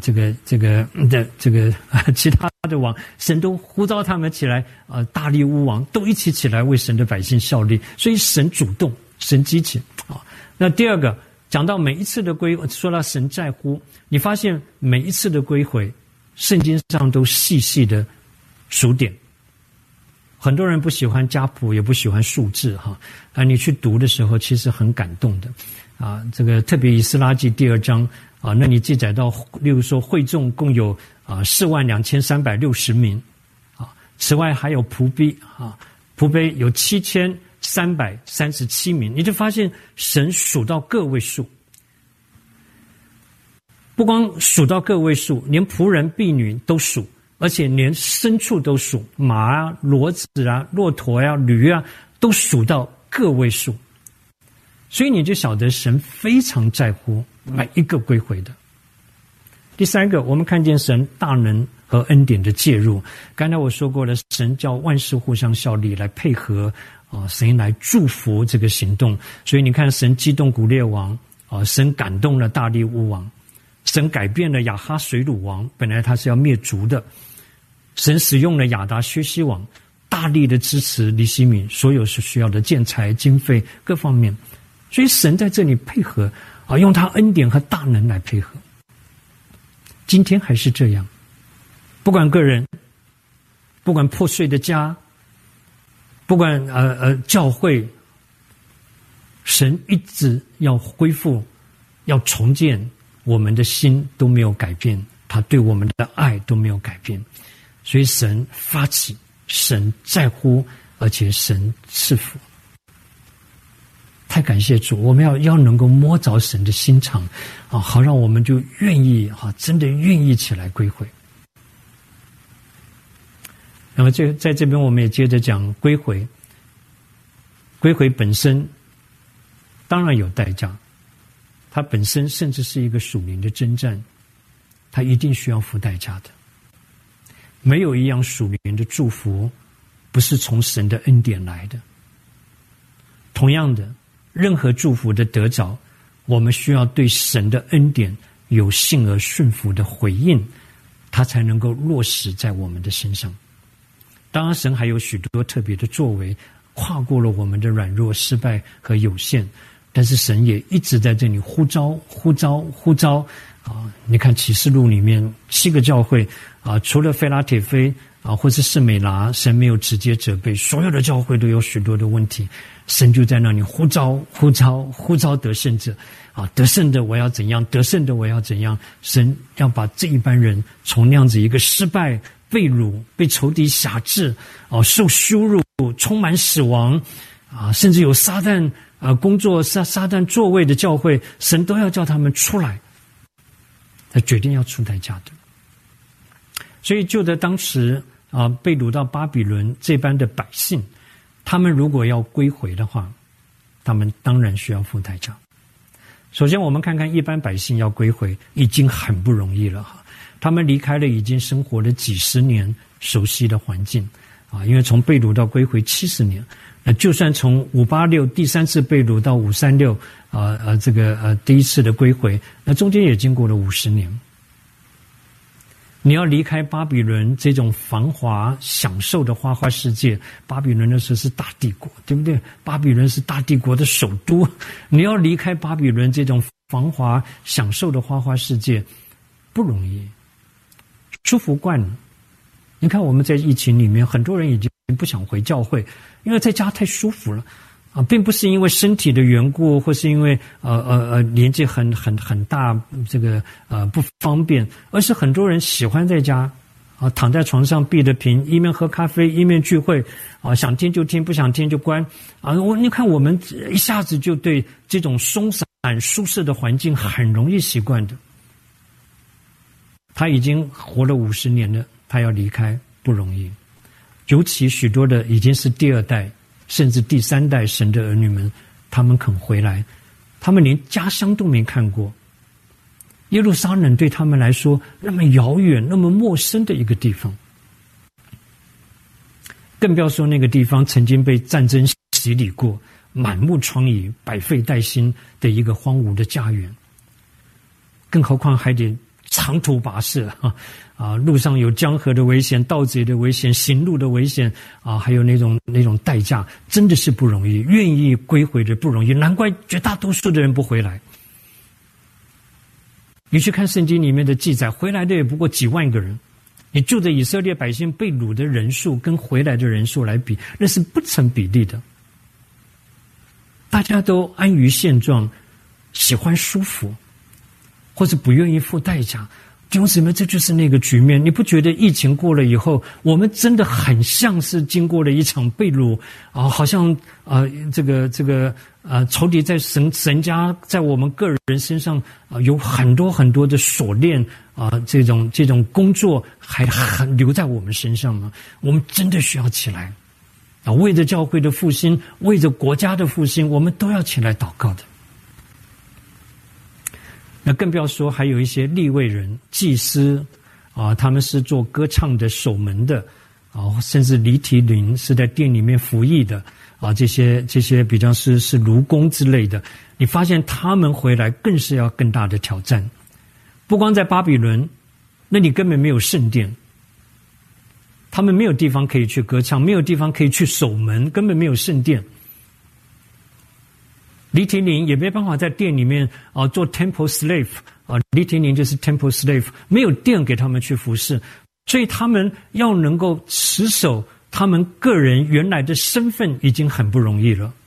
其他的王，神都呼召他们起来大利乌王都一起起来为神的百姓效力。所以神主动，神激情那第二个，讲到每一次的归回，说到神在乎，你发现每一次的归回，圣经上都细细的数点。很多人不喜欢家谱，也不喜欢数字你去读的时候其实很感动的这个特别以斯拉记第2章那你记载到，例如说会众共有42360名此外还有仆婢仆婢有7337名，你就发现神数到个位数，不光数到个位数，连仆人婢女都数，而且连牲畜都数，马骡子骆驼驴都数到个位数。所以你就晓得神非常在乎每一个归回的。第三个，我们看见神大能和恩典的介入。刚才我说过了，神叫万事互相效力，来配合神来祝福这个行动。所以你看，神激动古列王神感动了大利乌王，神改变了亚哈水鲁王，本来他是要灭族的，神使用了亚达薛西王，大力的支持尼希米所有所需要的建材经费各方面。所以神在这里配合用他恩典和大能来配合。今天还是这样，不管个人，不管破碎的家，不管教会，神一直要恢复，要重建我们的心都没有改变，他对我们的爱都没有改变。所以神发起，神在乎，而且神赐福。太感谢主，我们要能够摸着神的心肠好让我们就愿意真的愿意起来归回。那么在这边我们也接着讲归回。归回本身当然有代价，它本身甚至是一个属灵的征战，它一定需要付代价的。没有一样属灵的祝福不是从神的恩典来的。同样的，任何祝福的得着，我们需要对神的恩典有信而顺服的回应，它才能够落实在我们的身上。当然神还有许多特别的作为跨过了我们的软弱、失败和有限，但是神也一直在这里呼召啊！你看启示录里面7个教会啊，除了腓拉铁非啊，或是士美拿，神没有直接责备，所有的教会都有许多的问题，神就在那里呼召得胜者啊，得胜的我要怎样，得胜的我要怎样，神要把这一班人从那样子一个失败、被辱、被仇敌辖制啊，受羞辱、充满死亡啊，甚至有撒旦工作撒旦座位的教会，神都要叫他们出来，他决定要出代价的。所以就在当时被掳到巴比伦这般的百姓，他们如果要归回的话，他们当然需要付代价。首先我们看看一般百姓要归回已经很不容易了，他们离开了已经生活了几十年熟悉的环境啊，因为从被掳到归回70年，就算从586第3次被掳到536第一次的归回，那中间也经过了50年。你要离开巴比伦这种繁华享受的花花世界，巴比伦那时候是大帝国，对不对？巴比伦是大帝国的首都，你要离开巴比伦这种繁华享受的花花世界不容易，舒服惯了。你看我们在疫情里面，很多人已经不想回教会，因为在家太舒服了啊，并不是因为身体的缘故，或是因为年纪很大这个不方便，而是很多人喜欢在家啊，躺在床上闭着屏，一面喝咖啡一面聚会啊，想听就听，不想听就关啊。你看我们一下子就对这种松散舒适的环境很容易习惯的。他已经活了50年了，他要离开不容易，尤其许多的已经是第2代甚至第3代神的儿女们，他们肯回来，他们连家乡都没看过，耶路撒冷对他们来说那么遥远那么陌生的一个地方，更不要说那个地方曾经被战争洗礼过，满目疮痍百废待兴的一个荒芜的家园，更何况还得长途跋涉路上有江河的危险、盗贼的危险、行路的危险还有那种代价，真的是不容易，愿意归回的不容易，难怪绝大多数的人不回来。你去看圣经里面的记载，回来的也不过几万个人，你就着以色列百姓被掳的人数跟回来的人数来比，那是不成比例的。大家都安于现状，喜欢舒服，或者不愿意付代价。弟兄姊妹，这就是那个局面。你不觉得疫情过了以后，我们真的很像是经过了一场被掳好像仇敌在神家在我们个人身上有很多很多的锁链这种工作还留在我们身上吗？我们真的需要起来为着教会的复兴，为着国家的复兴，我们都要起来祷告的。那更不要说还有一些利未人、祭司他们是做歌唱的、守门的甚至黎提林是在店里面服役的这些比较是奴工之类的。你发现他们回来更是要更大的挑战。不光在巴比伦，那你根本没有圣殿，他们没有地方可以去歌唱，没有地方可以去守门，根本没有圣殿。黎提林也没办法在店里面做 temple slave 黎提林就是 temple slave， 没有店给他们去服侍，所以他们要能够持守他们个人原来的身份已经很不容易了，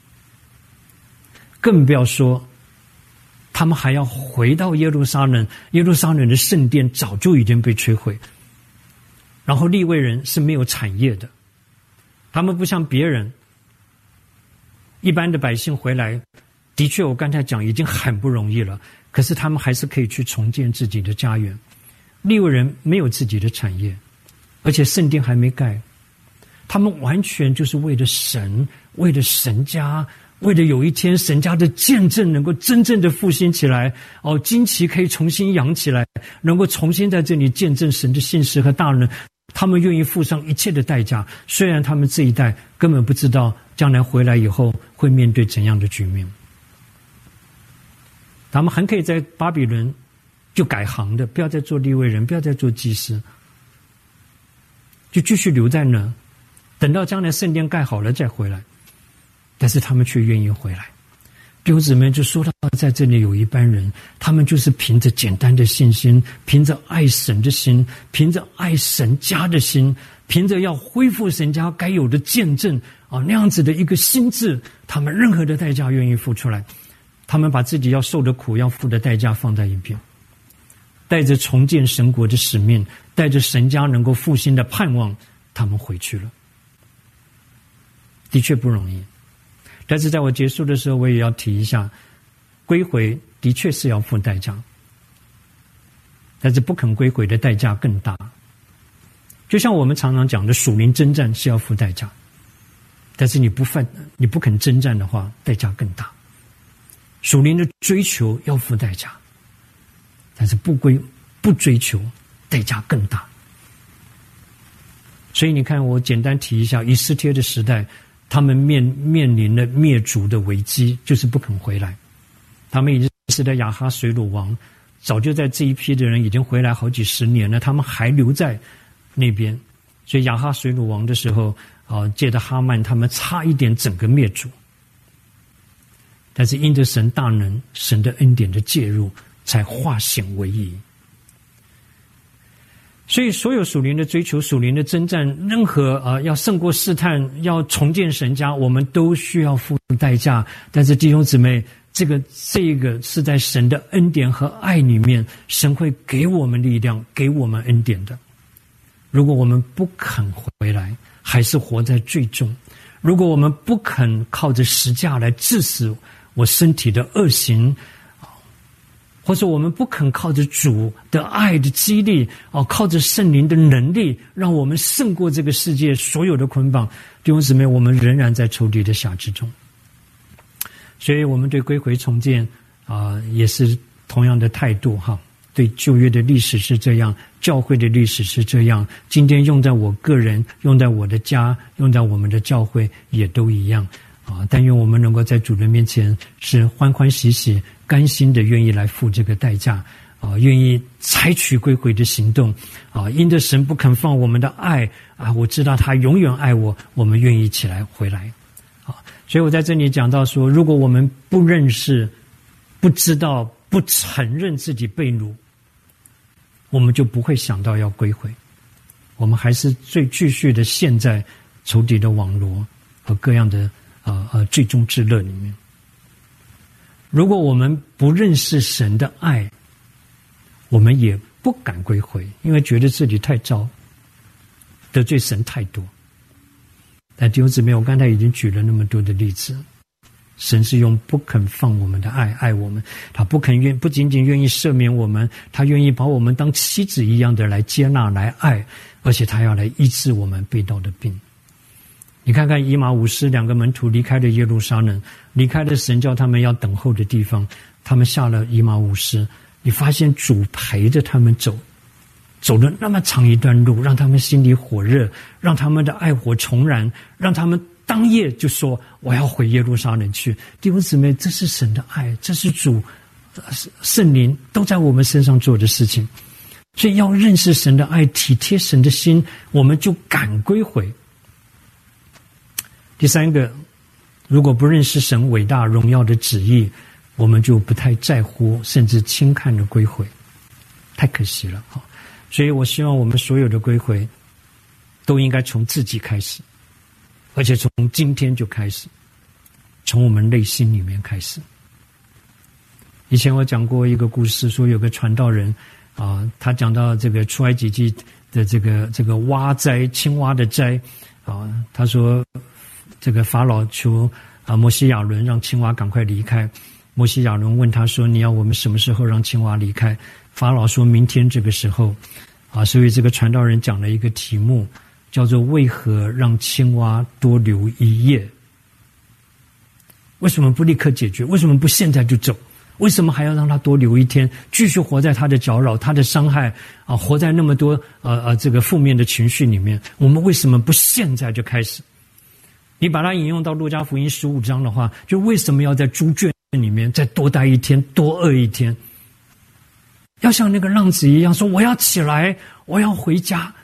更不要说他们还要回到耶路撒冷，耶路撒冷的圣殿早就已经被摧毁，然后利未人是没有产业的，他们不像别人一般的百姓回来，的确我刚才讲已经很不容易了，可是他们还是可以去重建自己的家园。利未人没有自己的产业，而且圣殿还没盖，他们完全就是为了神，为了神家，为了有一天神家的见证能够真正的复兴起来旌旗可以重新扬起来，能够重新在这里见证神的信实和大能，他们愿意付上一切的代价，虽然他们这一代根本不知道将来回来以后会面对怎样的局面。他们很可以在巴比伦就改行的，不要再做利未人，不要再做祭司，就继续留在那， 等到将来圣殿盖好了再回来，但是他们却愿意回来。弟兄姊妹，就说到在这里有一班人，他们就是凭着简单的信心，凭着爱神的心，凭着爱神家的心，凭着要恢复神家该有的见证那样子的一个心智，他们任何的代价愿意付出来，他们把自己要受的苦要付的代价放在一边，带着重建神国的使命，带着神家能够复兴的盼望，他们回去了。的确不容易，但是在我结束的时候，我也要提一下，归回的确是要付代价，但是不肯归回的代价更大。就像我们常常讲的，属灵征战是要付代价，但是你不肯征战的话，代价更大。属灵的追求要付代价，但是不追求，代价更大。所以你看，我简单提一下，以斯帖的时代，他们面临了灭族的危机，就是不肯回来。他们已经是的亚哈水鲁王，早就在这一批的人已经回来好几十年了，他们还留在那边。所以亚哈水鲁王的时候借着哈曼，他们差一点整个灭族。但是因着神大能、神的恩典的介入，才化险为夷。所以所有属灵的追求、属灵的征战，任何要胜过试探、要重建神家，我们都需要付代价。但是弟兄姊妹，这个是在神的恩典和爱里面，神会给我们力量，给我们恩典的。如果我们不肯回来，还是活在罪中；如果我们不肯靠着十架来治死我身体的恶行，或者我们不肯靠着主的爱的激励靠着圣灵的能力，让我们胜过这个世界所有的捆绑，弟兄姊妹，我们仍然在仇敌的辖制中。所以我们对归回重建也是同样的态度对旧约的历史是这样，教会的历史是这样，今天用在我个人，用在我的家，用在我们的教会也都一样但愿我们能够在主的面前是欢欢喜喜、甘心的愿意来付这个代价愿意采取归回的行动因着神不肯放我们的爱我知道他永远爱我，我们愿意起来回来所以我在这里讲到说，如果我们不认识、不知道、不承认自己被掳，我们就不会想到要归回，我们还是继续的陷在仇敌的网罗和各样的最终之乐里面。如果我们不认识神的爱，我们也不敢归回，因为觉得自己太糟，得罪神太多。但弟兄姊妹，我刚才已经举了那么多的例子，神是用不肯放我们的爱我们，他不仅仅愿意赦免我们，他愿意把我们当妻子一样的来接纳来爱，而且他要来医治我们背道的病。你看看以马忤斯两个门徒离开了耶路撒冷，离开了神叫他们要等候的地方，他们下了以马忤斯，你发现主陪着他们走了那么长一段路，让他们心里火热，让他们的爱火重燃，让他们当夜就说我要回耶路撒冷去。弟兄姊妹，这是神的爱，这是主圣灵都在我们身上做的事情。所以要认识神的爱，体贴神的心，我们就敢归回。第三个，如果不认识神伟大荣耀的旨意，我们就不太在乎，甚至轻看的归回，太可惜了。所以我希望我们所有的归回都应该从自己开始，而且从今天就开始，从我们内心里面开始。以前我讲过一个故事，说有个传道人他讲到这个出埃及记的这个蛙灾，青蛙的灾他说这个法老求摩西亚伦让青蛙赶快离开。摩西亚伦问他说，你要我们什么时候让青蛙离开？法老说明天这个时候所以这个传道人讲了一个题目，叫做为何让青蛙多留一夜？为什么不立刻解决？为什么不现在就走？为什么还要让他多留一天，继续活在他的搅扰、他的伤害活在那么多这个负面的情绪里面？我们为什么不现在就开始？你把它引用到路加福音15章的话，就为什么要在猪圈里面再多待一天，多饿一天？要像那个浪子一样说，我要起来，我要回家，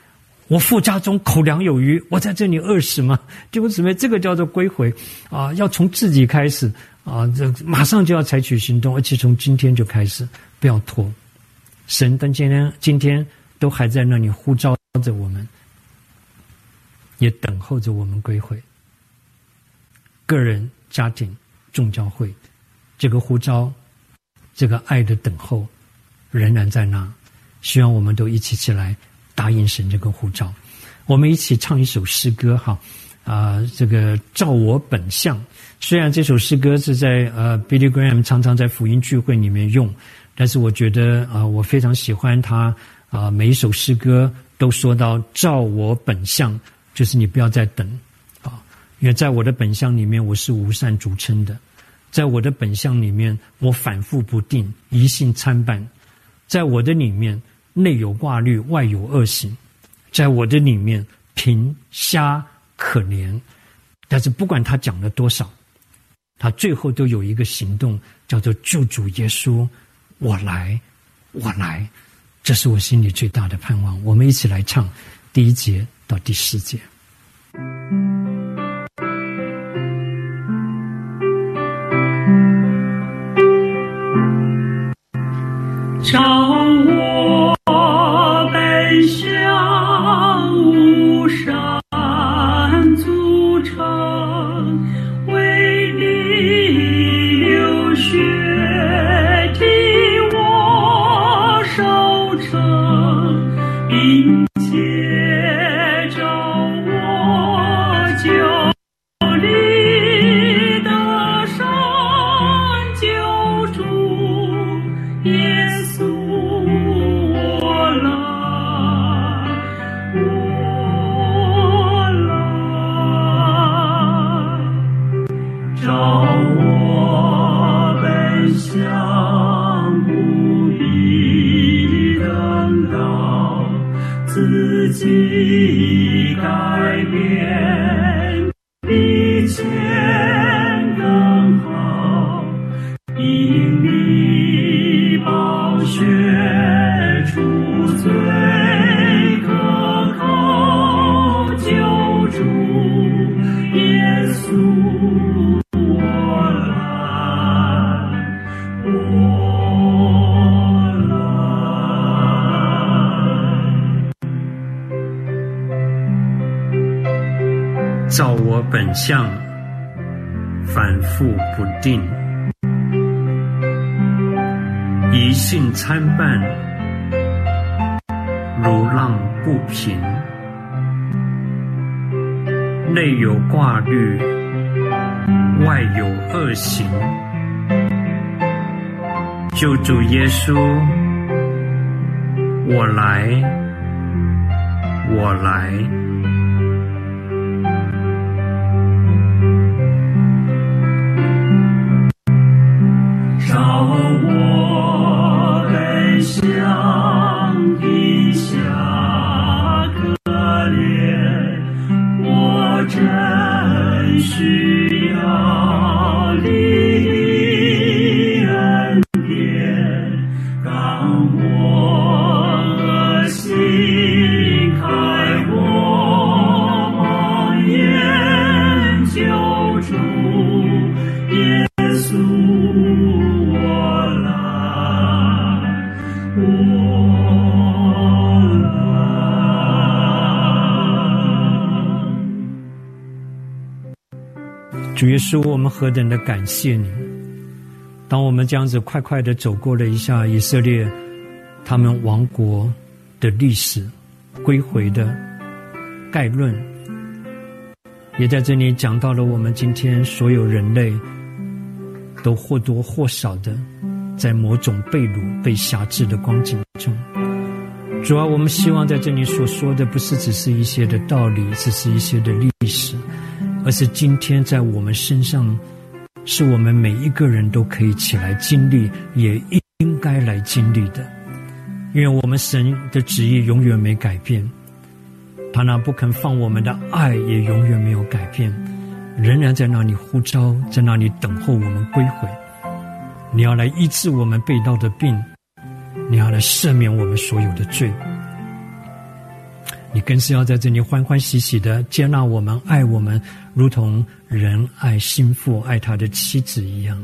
我父家中口粮有余，我在这里饿死吗？弟兄姊妹，这个叫做归回啊！要从自己开始啊，这马上就要采取行动，而且从今天就开始，不要拖。神但今天都还在那里呼召着我们，也等候着我们归回。个人、家庭、众教会，这个呼召，这个爱的等候，仍然在那。希望我们都一起来答应神这个呼召。我们一起唱一首诗歌哈，这个照我本相。虽然这首诗歌是在Billy Graham 常常在福音聚会里面用，但是我觉得我非常喜欢他每一首诗歌都说到照我本相，就是你不要再等因为在我的本相里面我是无善主称的，在我的本相里面我反复不定，疑心参半，在我的里面内有挂虑，外有恶行，在我的里面贫瞎可怜。但是不管他讲了多少，他最后都有一个行动，叫做救主耶稣，我来，我来。这是我心里最大的盼望。我们一起来唱第1节到第10节。 照我本相，无善足成，为你流血替我受成，并且照我救你的神救主耶稣，我来，我来，照我本相，不必等到自己改变，比前更好，因你宝血除罪可靠，救主耶稣，我来，我来。照我本相，反复不定，疑心参半，如浪不平，内有挂虑，外有恶行。救主耶稣，我来，我来。 照我本相，贫瞎可怜，我真需要你的恩典，刚我恶心，开我盲眼，救主耶稣。 主耶稣，我们何等的感谢你！当我们这样子快快的走过了一下以色列他们亡国的历史、归回的概论，也在这里讲到了我们今天所有人类都或多或少的在某种被掳、被辖制的光景中。主啊，我们希望在这里所说的不是只是一些的道理，只是一些的历史，而是今天在我们身上，是我们每一个人都可以起来经历，也应该来经历的。因为我们神的旨意永远没改变，他那不肯放我们的爱也永远没有改变，仍然在那里呼召，在那里等候我们归回。你要来医治我们背道的病，你要来赦免我们所有的罪，你你更是要在这里欢欢喜喜的接纳我们，爱我们，如同人爱心腹爱他的妻子一样。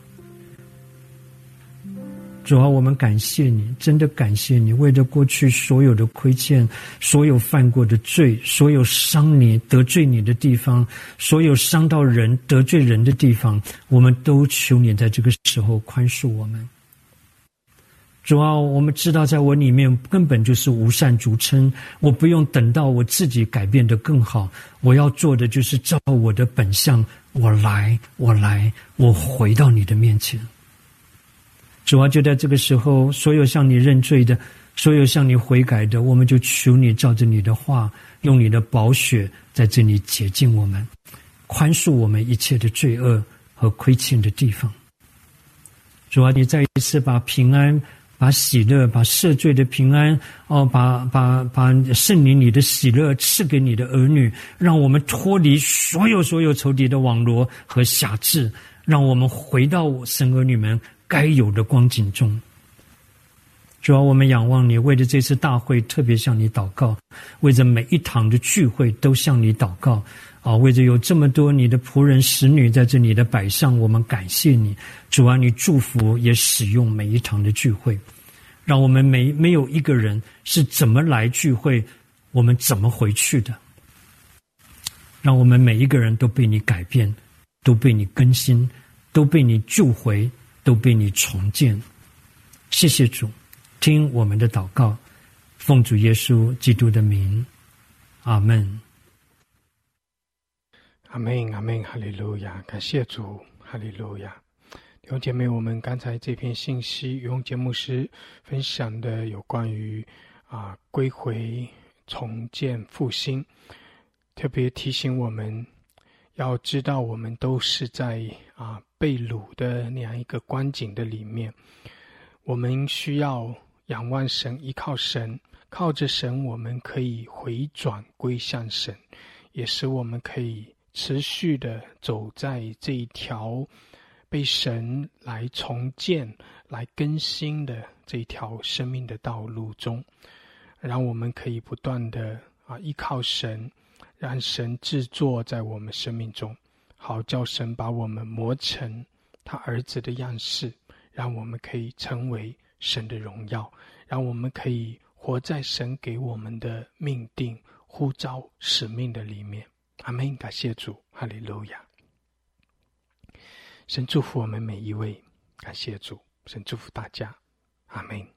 主啊，我们感谢你，真的感谢你，为着过去所有的亏欠，所有犯过的罪，所有伤你得罪你的地方，所有伤到人得罪人的地方，我们都求你在这个时候宽恕我们。主啊，我们知道在我里面根本就是无善足称，我不用等到我自己改变得更好，我要做的就是照我的本相，我来，我回到你的面前。主啊，就在这个时候，所有向你认罪的，所有向你悔改的，我们就求你照着你的话，用你的宝血在这里洁净我们，宽恕我们一切的罪恶和亏欠的地方。主啊，你再一次把平安，把喜乐，把赦罪的平安，把圣灵你的喜乐赐给你的儿女，让我们脱离所有仇敌的网罗和辖制，让我们回到神儿女们该有的光景中。主啊，我们仰望你，为着这次大会特别向你祷告，为着每一堂的聚会都向你祷告为着有这么多你的仆人使女在这里的摆上，我们感谢你。主啊，你祝福也使用每一堂的聚会，让我们没有一个人是怎么来聚会我们怎么回去的，让我们每一个人都被你改变，都被你更新，都被你救回，都被你重建。谢谢主，听我们的祷告，奉主耶稣基督的名，阿们。 阿们，阿们，哈利路亚！感谢主，哈利路亚！弟兄姐妹，我们刚才这篇信息，永节牧师分享的有关于归回、重建、复兴，特别提醒我们要知道，我们都是在被掳的那样一个光景的里面，我们需要仰望神，依靠神，靠着神，我们可以回转归向神，也使我们可以持续的走在这一条被神来重建、来更新的这一条生命的道路中，让我们可以不断的依靠神，让神制作在我们生命中，好叫神把我们磨成他儿子的样式，让我们可以成为神的荣耀，让我们可以活在神给我们的命定、呼召、使命的里面。阿们，感谢主，哈利路亚！神祝福我们每一位，感谢主，神祝福大家，阿们。